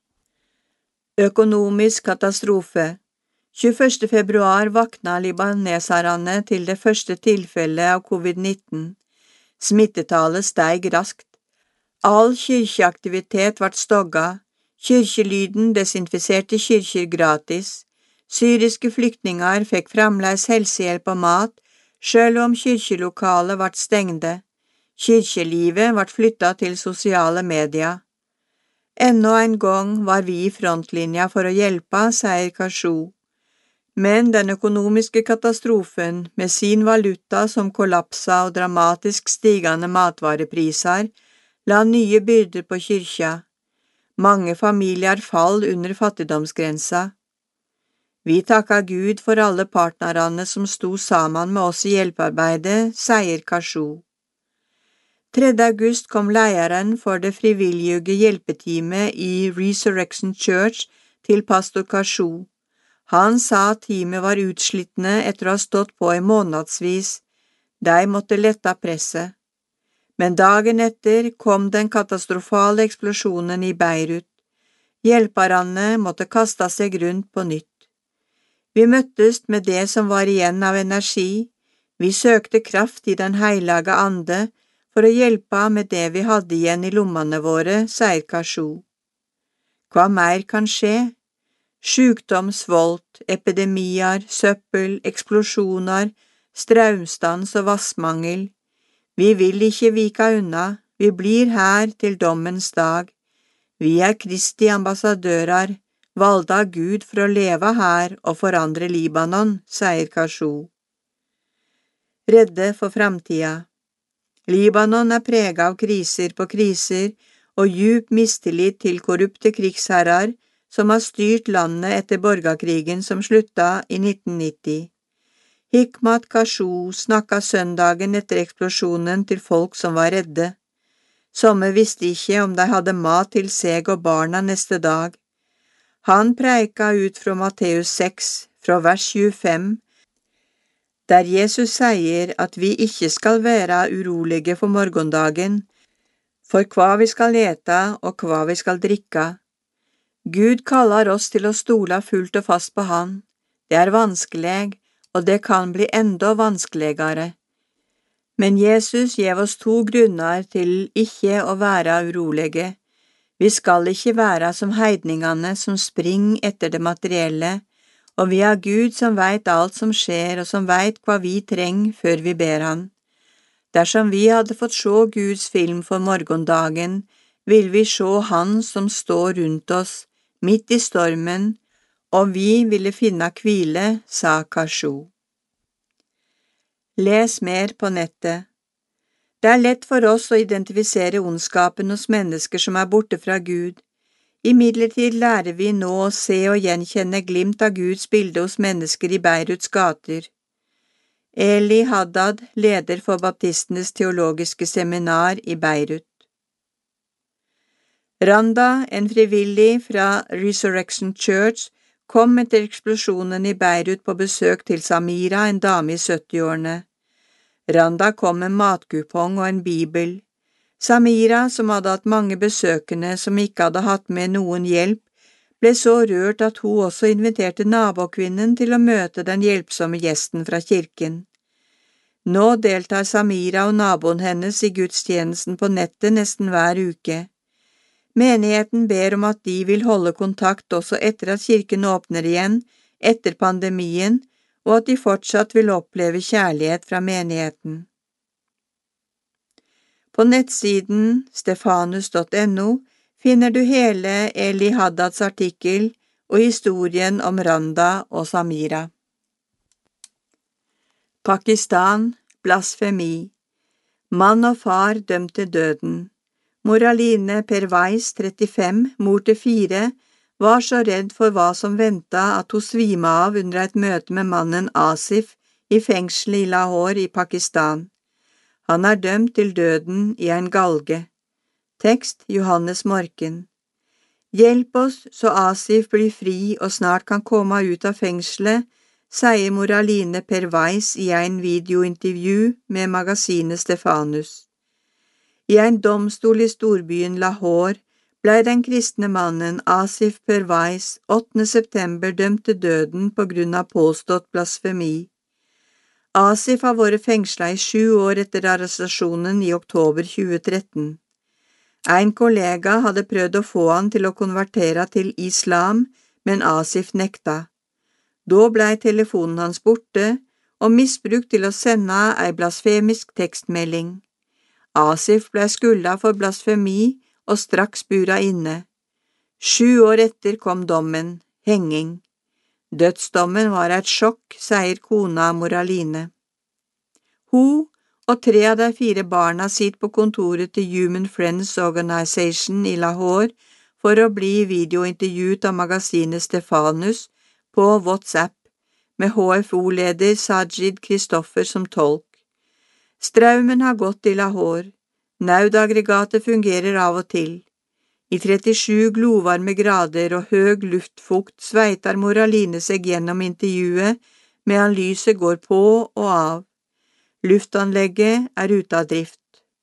Økonomisk katastrofe. 21. februar vakna libaneserne til det første tilfellet av covid-19. Smittetallet steig raskt. All kyrkjeaktivitet ble stogga. Kyrkjelyden desinfiserte kyrkjer gratis. Syriske flyktninger fikk fremdeles helsehjelp og mat, selv om kyrkjelokalet ble stengde. Kyrkjelivet ble flyttet til sosiale medier. Ennå en gang var vi i frontlinja for å hjelpe, sier Kashu. Men den økonomiske katastrofen, med sin valuta som kollapsa og dramatisk stigende matvarepriser, la nye byrder på kyrkja. Mange familier fall under fattigdomsgrensa. Vi takker Gud for alle partnerne som sto sammen med oss i hjelpearbeidet, sier Kashu. 3. august kom lederen for det frivillige hjelpeteamet i Resurrection Church til pastor Kashu. Han sa at teamet var utslittne etter å ha stått på i månedsvis. De måtte lette presset. Men dagen etter kom den katastrofale eksplosjonen i Beirut. Hjelperne måtte kaste seg rundt på nytt. Vi møttes med det som var igjen av energi. Vi søkte kraft i den hellige ande for å hjelpe med det vi hadde igjen i lommene våre, sier Kashu. Hva mer kan skje? Sykdom, svolt, epidemier, søppel, eksplosjoner, strømstans og vassmangel. Vi vil ikke vike unna, vi blir her til dommens dag. Vi Kristi ambassadører, valgte av Gud for å leve her og forandre Libanon, sier Kashu. Redde for framtida. Libanon preget av kriser på kriser og djup mistillit til korrupte krigsherrer som har styrt landet etter borgerkrigen som slutta i 1990. Hikmat Kashu snakket søndagen etter eksplosjonen til folk som var redde. Somme visste ikke om de hadde mat til seg og barna neste dag. Han preika ut fra Matteus 6, fra vers 25, der Jesus sier at vi ikke skal være urolige for morgendagen, for hva vi skal ete og hva vi skal drikke. Gud kaller oss til å stole fullt og fast på Han. Det er vanskelig, og det kan bli enda vanskeligere. Men Jesus gjev oss 2 grunner til ikke å være urolige. Vi skal ikke være som heidningene som springer etter det materielle, og vi har Gud som vet alt som skjer og som vet hva vi trenger før vi ber Han. Dersom vi hadde fått se Guds film for morgendagen, vil vi se Han som står rundt oss, midt i stormen, og vi ville finne hvile, sa Kashu. Les mer på nettet. Det er lett for oss å identifisere ondskapen hos mennesker som er borte fra Gud. Imidlertid lærer vi nå å se og gjenkjenne glimt av Guds bilde hos mennesker i Beiruts gater. Eli Haddad, leder for Baptistenes teologiske seminar i Beirut. Randa, en frivillig fra Resurrection Church, kom etter eksplosjonen i Beirut på besøk til Samira, en dame i 70-årene. Randa kom med matkupong og en bibel. Samira, som hadde hatt mange besøkende som ikke hadde hatt med noen hjelp, ble så rørt at hun også inviterte nabokvinnen til å møte den hjelpsomme gjesten fra kirken. Nå deltar Samira og naboen hennes i gudstjenesten på nettet nesten hver uke. Menigheten ber om at de vil holde kontakt også etter at kirken åpner igjen, etter pandemien, og at de fortsatt vil oppleve kjærlighet fra menigheten. På nettsiden stefanus.no finner du hele Eli Haddads artikkel og historien om Randa og Samira. Pakistan, blasfemi. Mann og far dømt til døden. Moraline Pervais, 35, mor til 4, var så redd for hva som ventet at hun svima av under et møte med mannen Asif i fengselet i Lahore i Pakistan. Han er dømt til døden i en galge. Tekst Johannes Morken. Hjelp oss så Asif blir fri og snart kan komme ut av fengselet, sier Moraline Pervais i en videointervju med magasinet Stefanus. I en domstol i storbyen Lahore ble den kristne mannen Asif Pervais 8. september dømt til døden på grunn av påstått blasfemi. Asif har vært fengslet i 7 år etter arrestasjonen i oktober 2013. En kollega hadde prøvd å få han til å konvertere til islam, men Asif nekta. Da ble telefonen hans borte og misbrukt til å sende en blasfemisk tekstmelding. Asif ble skyldet for blasfemi og straks bura inne. 7 år etter kom dommen, henging. Dødsdommen var et sjokk, sier kona Moraline. Hun og 3 av de 4 barna sitter på kontoret til Human Friends Organization i Lahore for å bli videointervjuet av magasinet Stefanus på WhatsApp med HFO-leder Sajid Kristoffer som tolk. Strømmen har gått i Lahore. Nødaggregatet fungerer av og til. I 37 glovarme grader og høg luftfukt sveitar Moraline seg gjennom intervjuet medan lyset går på og av. Luftanlegget er ute av drift.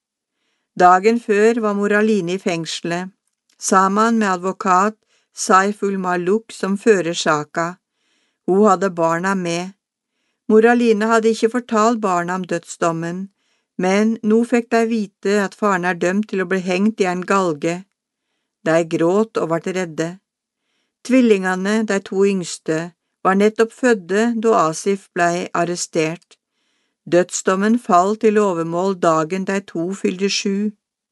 Dagen før var Moraline i fengselet, sammen med advokat Saiful Maluk som fører saka. Hun hadde barna med. Moraline hadde ikke fortalt barna om dødsdommen, men nå fikk de vite at faren er dømt til å bli hengt i en galge. De gråt og ble redde. Tvillingene, de 2 yngste, var nettopp fødde da Asif ble arrestert. Dødsdommen falt til overmål dagen de 2 fylte 7.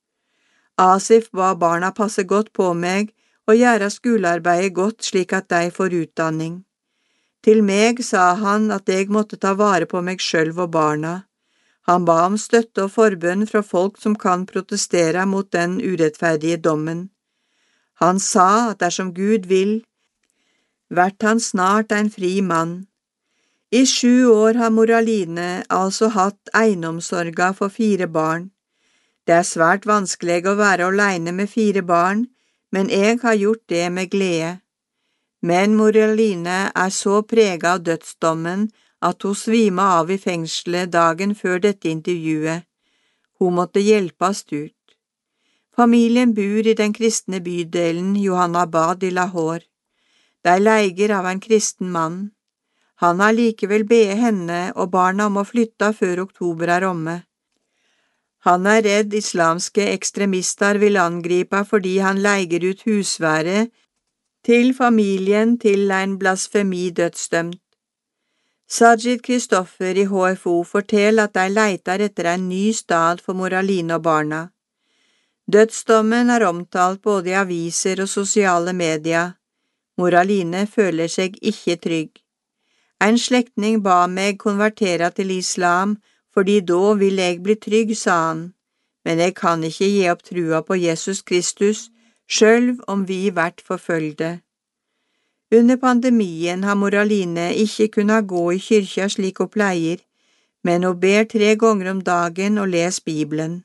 Asif ba barna passe godt på meg og gjøre skolearbeidet godt slik at de får utdanning. Til meg sa han at jeg måtte ta vare på meg selv og barna. Han ba om støtte og forbønn fra folk som kan protestere mot den urettferdige dommen. Han sa at dersom Gud vil, vert han snart en fri mann. I 7 år har Moraline altså hatt eiendomssorga for 4 barn. Det er svært vanskelig å være alene med 4 barn, men jeg har gjort det med glede. Men Moraline er så preget av dødsdommen at hun svima av i fengselet dagen før dette intervjuet. Hun måtte hjelpes ut. Familien bor i den kristne bydelen Johannabad i Lahore. De leier av en kristen mann. Han har likevel bedt henne og barna om å flytte før oktober er omme. Han er redd islamske ekstremister vil angripe fordi han leier ut husvære til familien til en blasfemi-dødsdømt. Sajid Kristoffer i HFO forteller at de leiter etter en ny stad for Moraline og barna. Dødsdommen er omtalt både i aviser og sosiale medier. Moraline føler seg ikke trygg. En slektning ba meg konvertere til islam, fordi da vil jeg bli trygg, sa han. Men jeg kan ikke gi opp trua på Jesus Kristus, selv om vi vært forfølgde. Under pandemien har Moraline ikke kunnet gå i kyrkja slik hun pleier, men hun ber 3 ganger om dagen og leser Bibelen.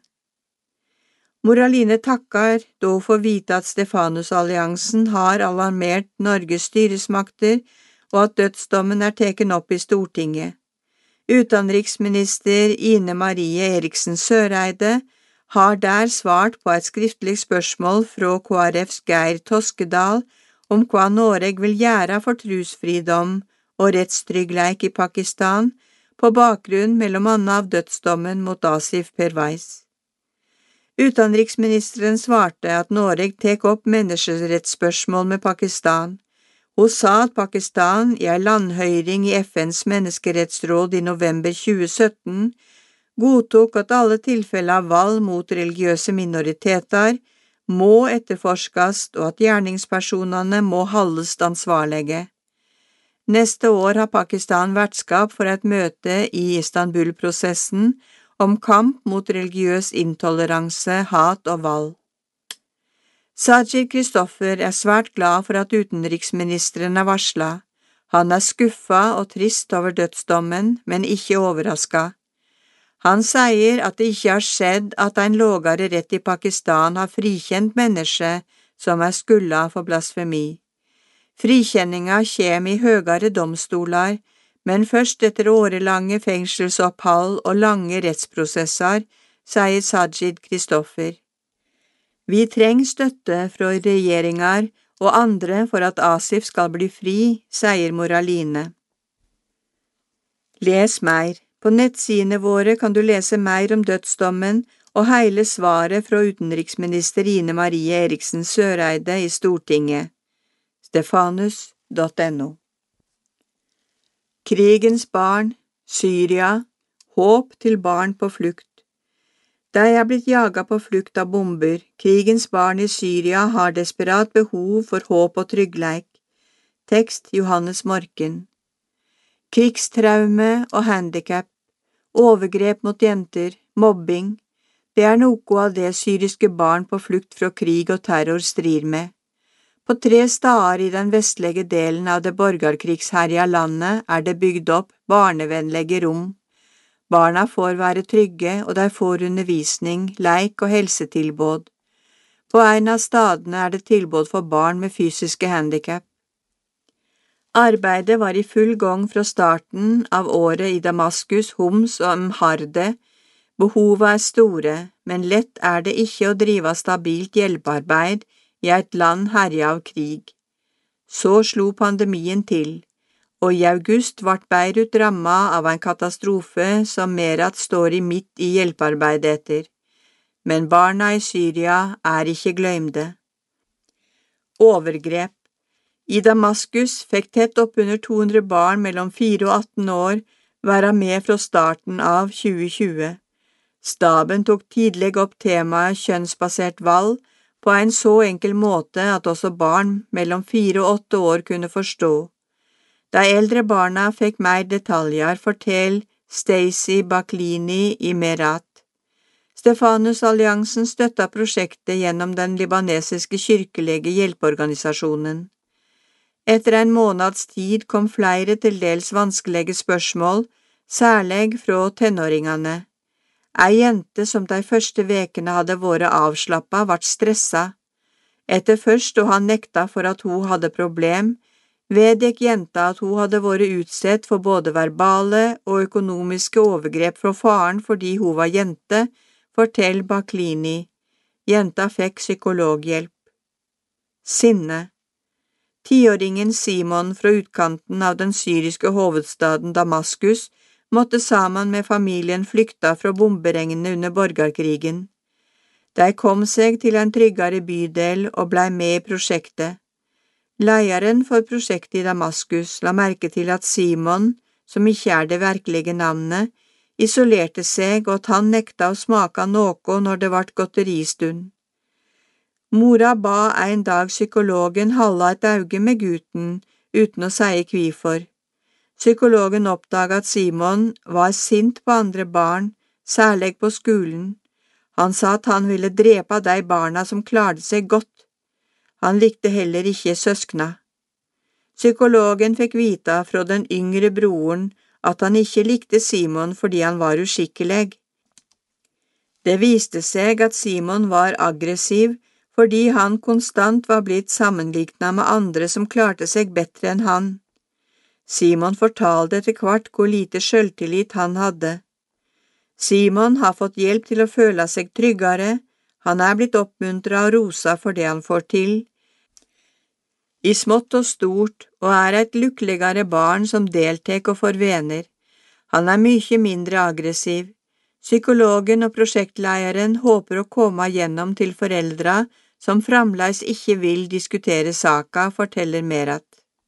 Moraline takker da hun får vite at Stefanusalliansen har alarmert Norges styresmakter og at dødsdommen er teken opp i Stortinget. Utenriksminister Ine Marie Eriksen Søreide har der svart på et skriftlig spørsmål fra KrFs Geir Toskedal om hva Norge vil gjøre for trosfridom og rettstryggleik i Pakistan på bakgrunn mellom annet av dødsdommen mot Asif Pervais. Utenriksministeren svarte at Norge tek opp menneskerettsspørsmål med Pakistan. Hun sa at Pakistan i en landhøyring i FNs menneskerettsråd i november 2017 godtok at alle tilfeller av vold mot religiøse minoriteter må etterforskes og at gjerningspersonene må holdes ansvarlige. Neste år har Pakistan vertskap for et møte i Istanbul-prosessen om kamp mot religiøs intoleranse, hat og vold. Sajid Kristoffer er svært glad for at utenriksministeren er varslet. Han er skuffet og trist over dødsdommen, men ikke overrasket. Han sier at det ikke har skjedd at en lavere rett i Pakistan har frikjent mennesker som er skulda for blasfemi. Frikjenninga kommer i høyere domstoler, men først etter årelange fengselsopphold og lange rettsprosesser, sier Sajid Kristoffer. Vi trenger støtte fra regjeringer og andre for at Asif skal bli fri, sier Moraline. Les mer. På nettsidene våre kan du lese mer om dødsdommen og hele svaret fra utenriksminister Ine Marie Eriksen Søreide i Stortinget. stefanus.no. Krigens barn, Syria, håp til barn på flukt. De er blitt jaget på flukt av bomber. Krigens barn i Syria har desperat behov for håp og tryggleik. Tekst Johannes Morken. Krigstraume og handicap, overgrep mot jenter, mobbing, det er noe av det syriske barn på flukt fra krig og terror strir med. På 3 steder i den vestlige delen av det borgerkrigsherja landet er det bygd opp barnevennlige rom. Barna får være trygge, og de får undervisning, leik og helsetilbud. På en av stedene er det tilbud for barn med fysiske handicap. Arbeidet var i full gang fra starten av året i Damaskus, Homs og Mharde. Behovet er store, men lett er det ikke å drive stabilt hjelpearbeid i et land herja av krig. Så slo pandemien til, og i august ble Beirut rammet av en katastrofe som Merat står i midt i hjelpearbeidet etter. Men barna i Syria er ikke glemte. Overgrep. I Damaskus fikk tett oppunder 200 barn mellom 4 og 18 år være med fra starten av 2020. Staben tok tidlig opp temaet kjønnsbasert vold på en så enkel måte at også barn mellom 4 og 8 år kunne forstå. De eldre barna fikk mer detaljer, forteller Stacy Baklini i Merat. Stefanusalliansen støttet prosjektet gjennom den libanesiske kirkelige hjelpeorganisasjonen. Etter en måneds tid kom flere til dels vanskelige spørsmål, særlig fra tenåringene. Ei jente som de første vekene hadde vært avslappet, ble stresset. Etter først, og han nekta for at hun hadde problem, vedgikk jenta at hun hadde vært utsatt for både verbale og økonomiske overgrep fra faren fordi hun var jente, forteller Baklini. Jenta fikk psykologhjelp. Sinne. 10-åringen Simon fra utkanten av den syriske hovedstaden Damaskus måtte sammen med familien flykta fra bomberegnene under borgerkrigen. De kom seg til en tryggere bydel og blei med i prosjektet. Lederen for prosjektet i Damaskus la merke til at Simon, som ikke er det virkelige navnet, isolerte seg og at han nekta å smake noe når det ble godteristund. Mora ba en dag psykologen holde et øye med gutten, uten å si hvorfor. Psykologen oppdaget at Simon var sint på andre barn, særlig på skolen. Han sa at han ville drepe de barna som klarte seg godt. Han likte heller ikke søskna. Psykologen fikk vite fra den yngre broren at han ikke likte Simon fordi han var uskikkelig. Det viste seg at Simon var aggressiv fordi han konstant var blitt sammenlignet med andre som klarte seg bedre enn han. Simon fortalte etter hvert hvor lite selvtillit han hadde. Simon har fått hjelp til å føle seg tryggere, han er blitt oppmuntret og rosa for det han får til, i smått og stort, og er et lykkeligere barn som deltar og får venner. Han er mye mindre aggressiv. Psykologen og prosjektlederen håper å komme gjennom til foreldre som fremdeles ikke vil diskutere saka, forteller Merat.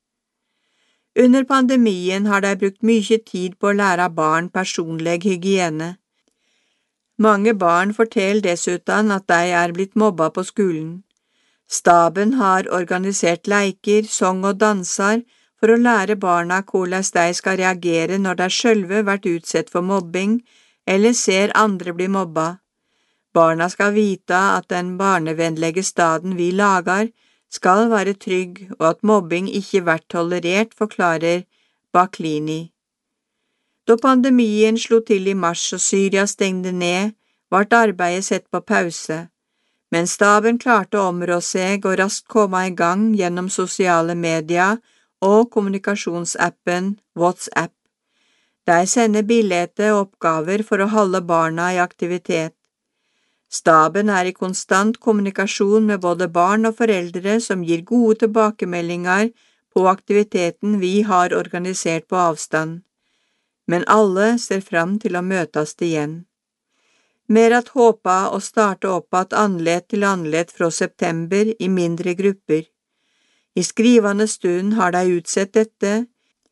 Under pandemien har de brukt mye tid på å lære barn personlig hygiene. Mange barn forteller dessuten at de er blitt mobba på skolen. Staben har organisert leker, sang og danser for å lære barna hvordan de skal reagere når de selv blir utsatt for mobbing eller ser andre bli mobba. Barna skal vite at den barnevennlige staden vi lager skal være trygg og at mobbing ikke blir tolerert, forklarer Baklini. Da pandemien slo til i mars og Syria stengte ned, ble arbeidet sett på pause. Men staben klarte å områ seg og raskt komme i gang gjennom sosiale medier og kommunikasjonsappen WhatsApp. De sender bilder og oppgaver for å holde barna i aktivitet. Staben er i konstant kommunikasjon med både barn og foreldre som gir gode tilbakemeldinger på aktiviteten vi har organisert på avstand. Men alle ser fram til å møtes igjen. Merat håpa å starte opp at anledd til anledd fra september i mindre grupper. I skrivende stund har de utsett dette,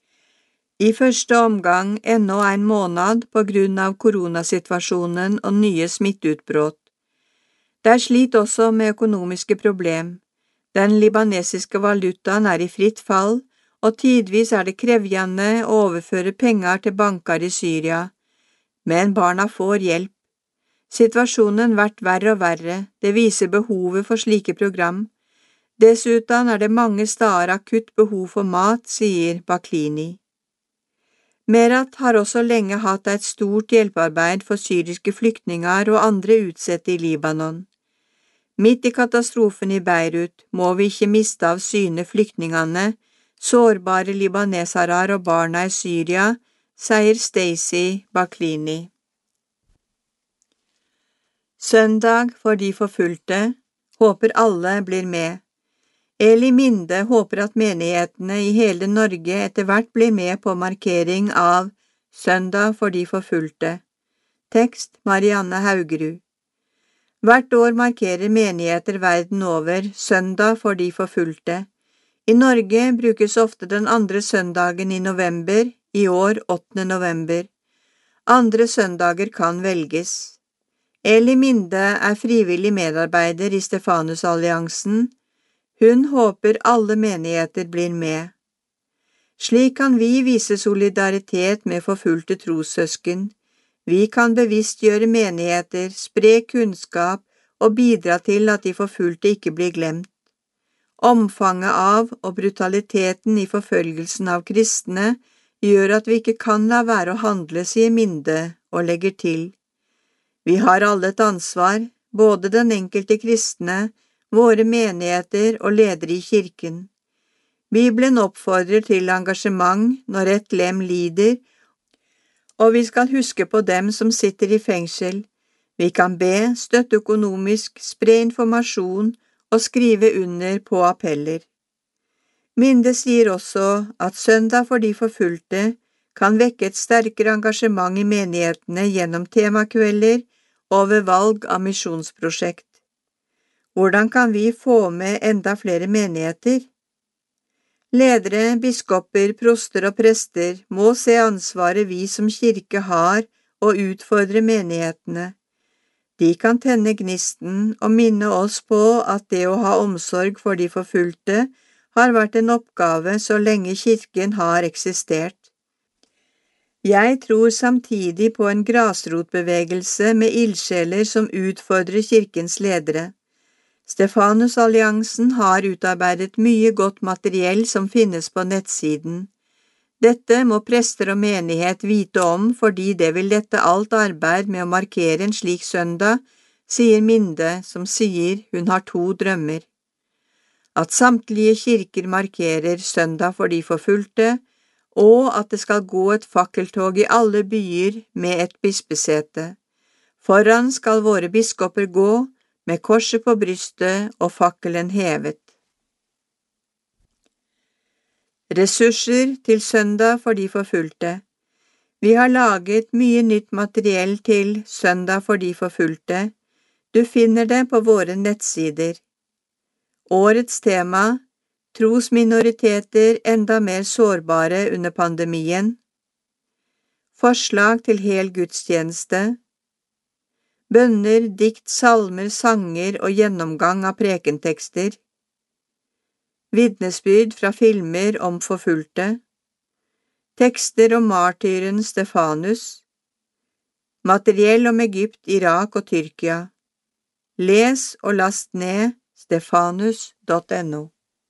i første omgang ennå en måned på grunn av koronasituasjonen og nye smitteutbrudd. De sliter også med økonomiske problem. Den libanesiske valutaen er i fritt fall, og tidvis er det krevende å overføre penger til banker i Syria. Men barna får hjelp. Situasjonen blir verre og verre, det viser behovet for slike program. Dessuten er det mange steder akutt behov for mat, sier Baklini. Merat har også lenge hatt et stort hjelpearbeid for syriske flyktninger og andre utsatte i Libanon. Midt i katastrofen i Beirut må vi ikke miste av syne flyktningene, sårbare libanesere og barna i Syria, sier Stacy Baklini. Søndag for de forfulgte, håper alle blir med. Eli Minde håper at menighetene i hele Norge etter hvert blir med på markering av Søndag for de forfulgte. Tekst Marianne Haugerud. Hvert år markerer menigheter verden over Søndag for de forfulgte. I Norge brukes ofte den andre søndagen i november, i år 8. november. Andre søndager kan velges. Eli Minde er frivillig medarbeider i Stefanusalliansen. Hun håper alle menigheter blir med. Slik kan vi vise solidaritet med forfulgte trossøsken. Vi kan bevisstgjøre menigheter, spre kunnskap og bidra til at de forfulgte ikke blir glemt. Omfanget av og brutaliteten i forfølgelsen av kristne gjør at vi ikke kan la være å handle, sier Minde, og legger til. Vi har alle et ansvar, både den enkelte kristne, våre menigheter og ledere i kirken. Bibelen oppfordrer til engasjement når et lem lider, og vi skal huske på dem som sitter i fengsel. Vi kan be, støtte økonomisk, spre informasjon og skrive under på appeller. Minde sier også at søndag for de forfulgte kan vekke et sterkere engasjement i menighetene gjennom temakvelder og ved valg av misjonsprosjekt. Hvordan kan vi få med enda flere menigheter? Ledere, biskoper, proster og prester må se ansvaret vi som kirke har og utfordre menighetene. De kan tenne gnisten og minne oss på at det å ha omsorg for de forfulgte har vært en oppgave så lenge kirken har eksistert. Jeg tror samtidig på en grasrotbevegelse med ildsjeler som utfordrer kirkens ledere. Stefanusalliansen har utarbeidet mye godt materiell som finnes på nettsiden. Dette må prester og menighet vite om fordi det vil lette alt arbeid med å markere en slik søndag, sier Minde, som sier hun har 2 drømmer. At samtlige kirker markerer søndag for de forfulgte, og at det skal gå et fakkeltog i alle byer med et bispesete. Foran skal våre biskoper gå, med korset på brystet og fakkelen hevet. Ressurser til søndag for de forfulgte. Vi har laget mye nytt materiell til søndag for de forfulgte. Du finner det på våre nettsider. Årets tema: trosminoriteter enda mer sårbare under pandemien. Forslag til hel gudstjeneste. Bønner, dikt, salmer, sanger og gjennomgang av prekentekster. Vitnesbyrd fra filmer om forfulgte. Tekster om martyren Stefanus. Materiell om Egypt, Irak og Tyrkia. Les og last ned stefanus.no.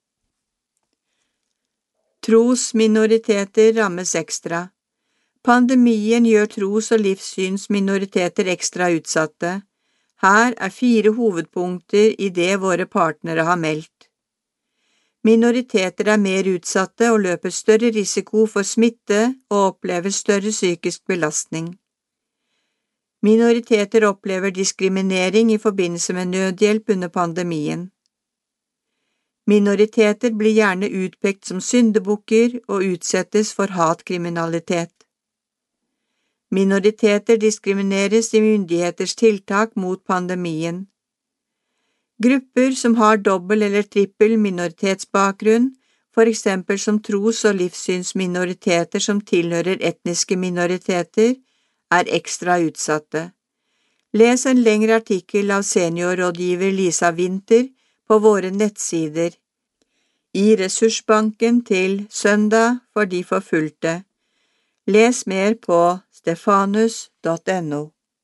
Trosminoriteter rammes ekstra. Pandemien gjør tros- og livssynsminoriteter ekstra utsatte. Her er 4 hovedpunkter i det våre partnere har meldt. Minoriteter er mer utsatte og løper større risiko for smitte og opplever større psykisk belastning. Minoriteter opplever diskriminering i forbindelse med nødhjelp under pandemien. Minoriteter blir gjerne utpekt som syndebukker og utsettes for hatkriminalitet. Minoriteter diskrimineres i myndigheters tiltak mot pandemien. Grupper som har dobbel eller trippel minoritetsbakgrunn, for eksempel som tros- og livssynsminoriteter som tilhører etniske minoriteter, er ekstra utsatte. Les en lengre artikkel av seniorrådgiver Lisa Winther på våre nettsider, i ressursbanken til Søndag for de forfulgte. Les mer på stefanus.no.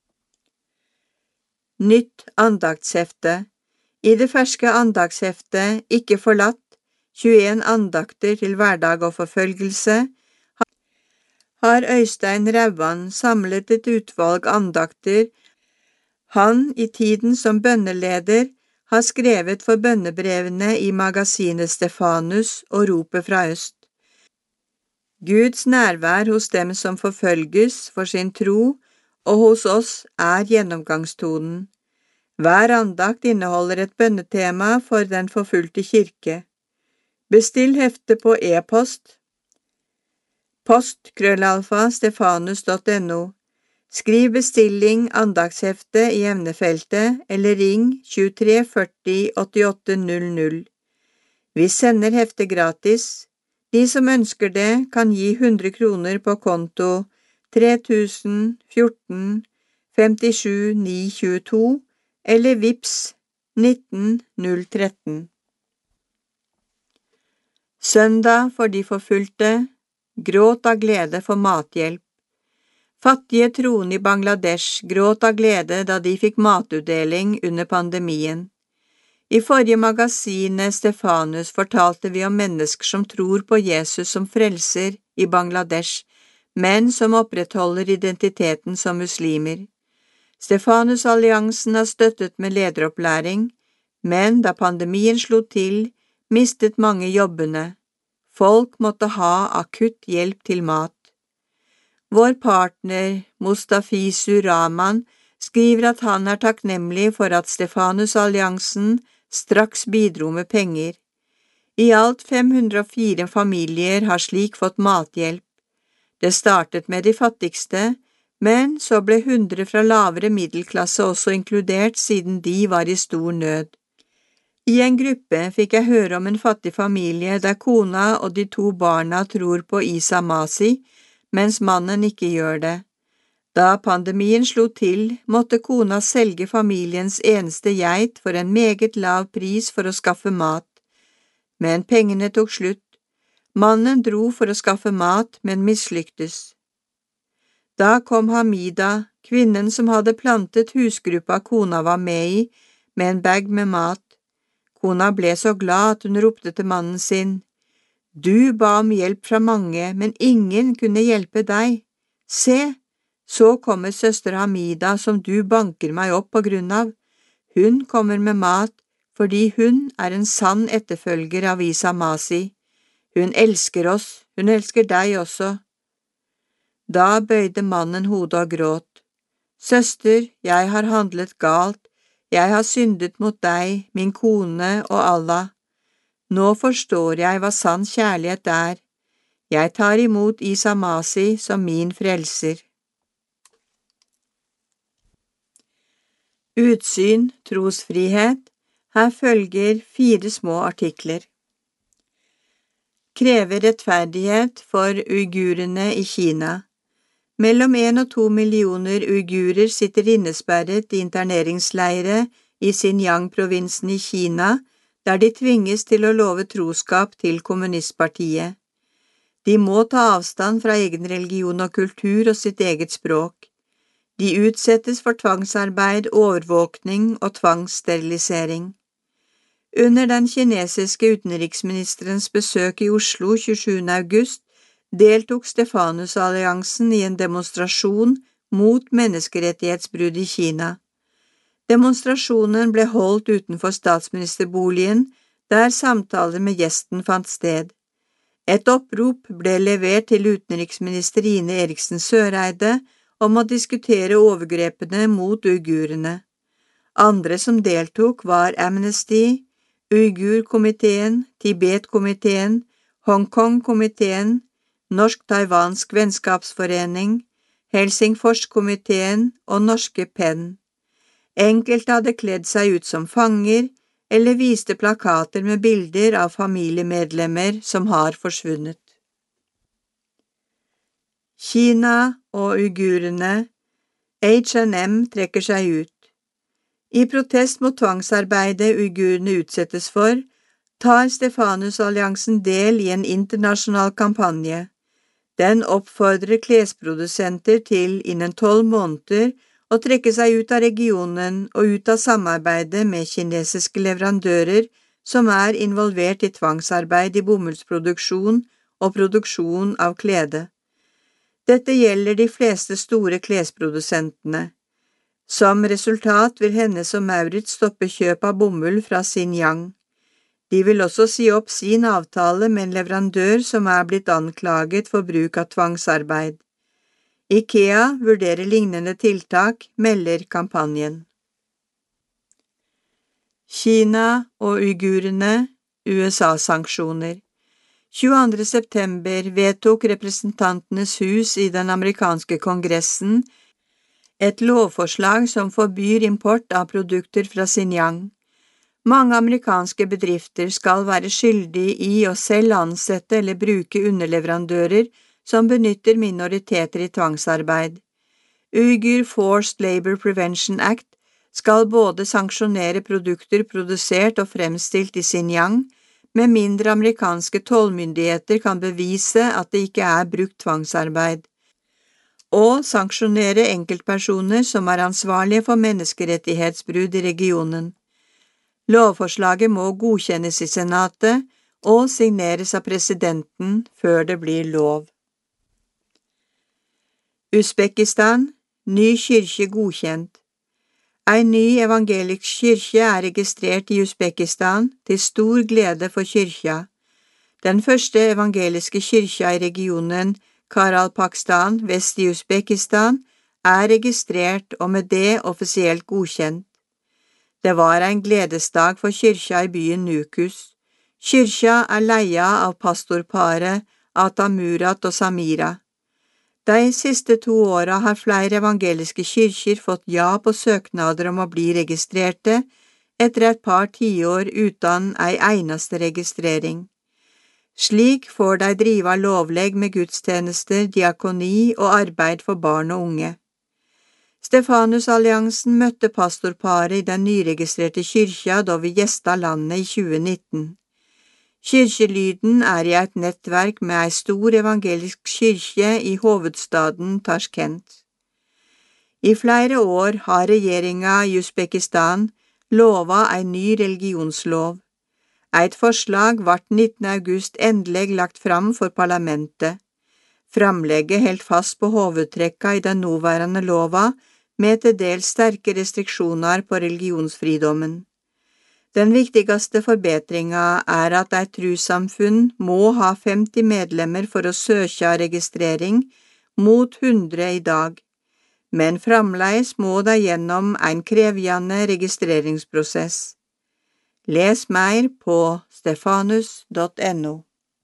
Nytt andaktshefte. I det ferske andaktsheftet Ikke forlatt, 21 andakter til hverdag og forfølgelse, har Øystein Rauan samlet et utvalg andakter han i tiden som bønneleder har skrevet for bønnebrevene i magasinet Stefanus og Ropet fra øst. Guds nærvær hos dem som forfølges for sin tro, og hos oss er gjennomgangstonen. Hver andakt inneholder et bønnetema for den forfulgte kirke. Bestill hefte på e-post. post@stefanus.no. Skriv bestilling andagshefte i emnefeltet, eller ring 23 40 88 00. Vi sender hefte gratis. De som ønsker det, kan gi 100 kroner på konto 3014 57 922 eller vips 19 013. Søndag for de forfulgte, gråt av glede for mathjelp. Fattige troende i Bangladesh gråt av glede da de fikk matutdeling under pandemien. I forrige magasinet Stefanus fortalte vi om mennesker som tror på Jesus som frelser i Bangladesh, men som opprettholder identiteten som muslimer. Stefanus-alliansen har støttet med lederopplæring, men da pandemien slo til, mistet mange jobbene. Folk måtte ha akutt hjelp til mat. Vår partner, Mustafizu Rahman, skriver at han er takknemlig for at Stefanus-alliansen straks bidro med penger. I alt 504 familier har slik fått mathjelp. Det startet med de fattigste, men så ble 100 fra lavere middelklasse også inkludert siden de var i stor nød. I en gruppe fikk jeg høre om en fattig familie der kona og de 2 barna tror på Isa Masih, mens mannen ikke gjør det. Da pandemien slo til, måtte kona selge familiens eneste geit for en meget lav pris for å skaffe mat. Men pengene tok slutt. Mannen dro for å skaffe mat, men mislyktes. Da kom Hamida, kvinnen som hadde plantet husgruppa kona var med i, med en bag med mat. Kona ble så glad at hun ropte til mannen sin, «Du ba om hjelp fra mange, men ingen kunne hjelpe deg. Se, så kommer søster Hamida som du banker meg opp på grunn av. Hun kommer med mat, fordi hun er en sann etterfølger av Isa Masih. Hun elsker oss, hun elsker deg også.» Da bøyde mannen hodet og gråt. «Søster, jeg har handlet galt. Jeg har syndet mot deg, min kone og Allah. Nå forstår jeg hva sann kjærlighet er. Jeg tar imot Isa Masih som min frelser.» Utsyn, trosfrihet. Her følger 4 små artikler. Krever rettferdighet for uigurene i Kina. Mellom 1 og 2 millioner uigurer sitter innesperret i interneringsleire i Xinjiang-provinsen i Kina, der de tvinges til å love troskap til kommunistpartiet. De må ta avstand fra egen religion og kultur og sitt eget språk. De utsettes for tvangsarbeid, overvåkning og tvangssterilisering. Under den kinesiske utenriksministerens besøk i Oslo 27. august deltok Stefanus-alliansen i en demonstrasjon mot menneskerettighetsbrudd i Kina. Demonstrasjonen ble holdt utenfor statsministerboligen, der samtaler med gjesten fant sted. Et opprop ble levert til utenriksminister Ine Eriksen Søreide om å diskutere overgrepene mot uigurene. Andre som deltok var Amnesty, Uigur-komiteen, Tibet-komiteen, Hongkong-komiteen, Norsk-Taiwansk Vennskapsforening, Helsingfors-komiteen og Norske Penn. Enkelte hadde kledd seg ut som fanger, eller viste plakater med bilder av familiemedlemmer som har forsvunnet. Kina og uigurene. H&M trekker seg ut. I protest mot tvangsarbeidet uigurene utsettes for, tar Stefanus-alliansen del i en internasjonal kampanje. Den oppfordrer klesprodusenter til innen 12 måneder å trekke seg ut av regionen og ut av samarbeidet med kinesiske leverandører som er involvert i tvangsarbeid i bomullsproduksjon og produksjon av klede. Dette gjelder de fleste store klesprodusentene. Som resultat vil Hennes og Mauritz stoppe kjøp av bomull fra Xinjiang. De vil også si opp sin avtale med en leverandør som er blitt anklaget for bruk av tvangsarbeid. IKEA vurderer lignende tiltak, melder kampanjen. Kina og uigurene, USA-sanksjoner. 22. september vedtok Representantenes hus i den amerikanske kongressen et lovforslag som forbyr import av produkter fra Xinjiang. Mange amerikanske bedrifter skal være skyldige i å selv ansette eller bruke underleverandører som benytter minoriteter i tvangsarbeid. Uyghur Forced Labor Prevention Act skal både sanksjonere produkter produsert og fremstilt i Xinjiang, med mindre amerikanske tollmyndigheter kan bevise at det ikke er brukt tvangsarbeid, og sanksjonere enkeltpersoner som er ansvarlige for menneskerettighetsbrudd i regionen. Lovforslaget må godkjennes i senatet og signeres av presidenten før det blir lov. Usbekistan, ny kirke godkjent. En ny evangelisk kirke er registrert i Usbekistan til stor glede for kirka. Den første evangeliske kirka i regionen Karalpakstan vest i Usbekistan er registrert og med det offisielt godkjent. Det var en gledesdag for kirka i byen Nukus. Kirka er leia av pastorparet Atamurat og Samira. De siste 2 årene har flere evangeliske kirker fått ja på søknader om å bli registrerte etter et par tiår uten ei eneste registrering. Slik får de drive lovleg med gudstjenester, diakoni og arbeid for barn og unge. Stefanusalliansen møtte pastorparet i den nyregistrerte kirka da vi gjestet landet i 2019. Kirkelyden er i et nettverk med ei stor evangelisk kirke i hovedstaden Tashkent. I flere år har regjeringa i Usbekistan lovet en ny religionslov. Et forslag ble 19. august endelig lagt fram for parlamentet. Framlegget helt fast på hovedtrekka i den nåværende lova, med til dels sterke restriksjoner på religionsfridommen. Den viktigste forbedringa er at et trossamfunn må ha 50 medlemmer for å søke registrering, mot 100 i dag, men fremdeles må de gjennom en krevende registreringsprosess. Les mer på stefanus.no.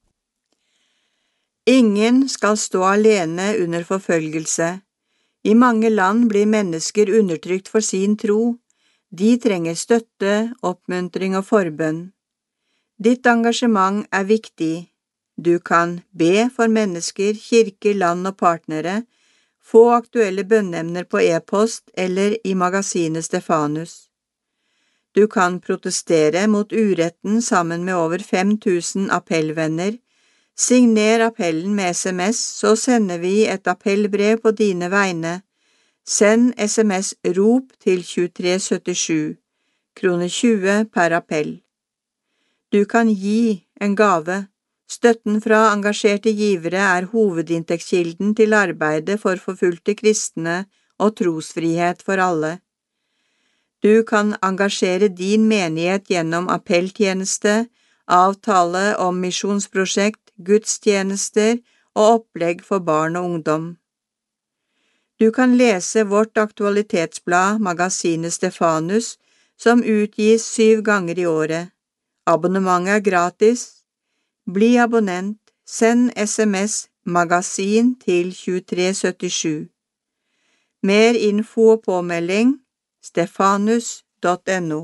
Ingen skal stå alene under forfølgelse. I mange land blir mennesker undertrykt for sin tro. De trenger støtte, oppmuntring og forbønn. Ditt engasjement er viktig. Du kan be for mennesker, kirker, land og partnere, få aktuelle bønneemner på e-post eller i magasinet Stefanus. Du kan protestere mot uretten sammen med over 5000 appellvenner. Signer appellen med SMS, så sender vi et appellbrev på dine vegne. Send SMS ROP til 2377, kroner 20 per appell. Du kan gi en gave. Støtten fra engasjerte givere er hovedinntektskilden til arbeidet for forfulgte kristne og trosfrihet for alle. Du kan engasjere din menighet gjennom appelltjeneste, avtale om misjonsprosjekt, gudstjenester og opplegg for barn og ungdom. Du kan lese vårt aktualitetsblad, magasinet Stefanus, som utgis 7 ganger i året. Abonnementet er gratis. Bli abonnent, send SMS magasin til 2377. Mer info og påmelding stefanus.no.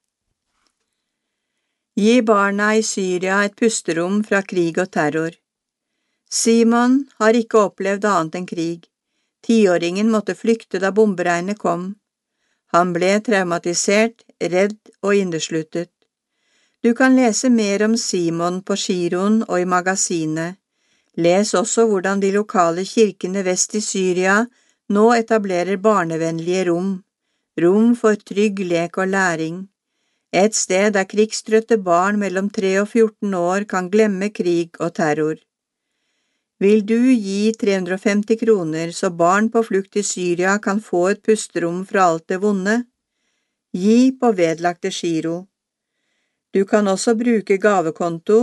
Gi barna i Syria et pusterom fra krig og terror. Simon har ikke opplevd annet enn krig. 10-åringen måtte flykte da bomberegnet kom. Han ble traumatisert, redd og innesluttet. Du kan lese mer om Simon på giroen og i magasinet. Les også hvordan de lokale kirkene vest i Syria nå etablerer barnevennlige rom for trygg lek og læring. Et sted der krigstrøtte barn mellom 3 og 14 år kan glemme krig og terror. Vil du gi 350 kroner så barn på flukt i Syria kan få et pusterom fra alt det vonde? Gi på vedlagte giro. Du kan også bruke gavekonto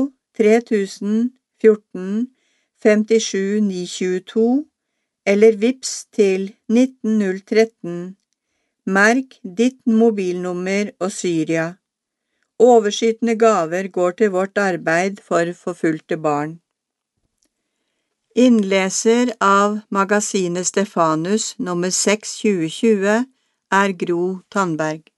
3014 57 922 eller vips til 19013. Merk ditt mobilnummer og Syria. Overskytende gaver går til vårt arbeid for forfulgte barn. Innleser av magasinet Stefanus nummer 6 2020 er Gro Tandberg.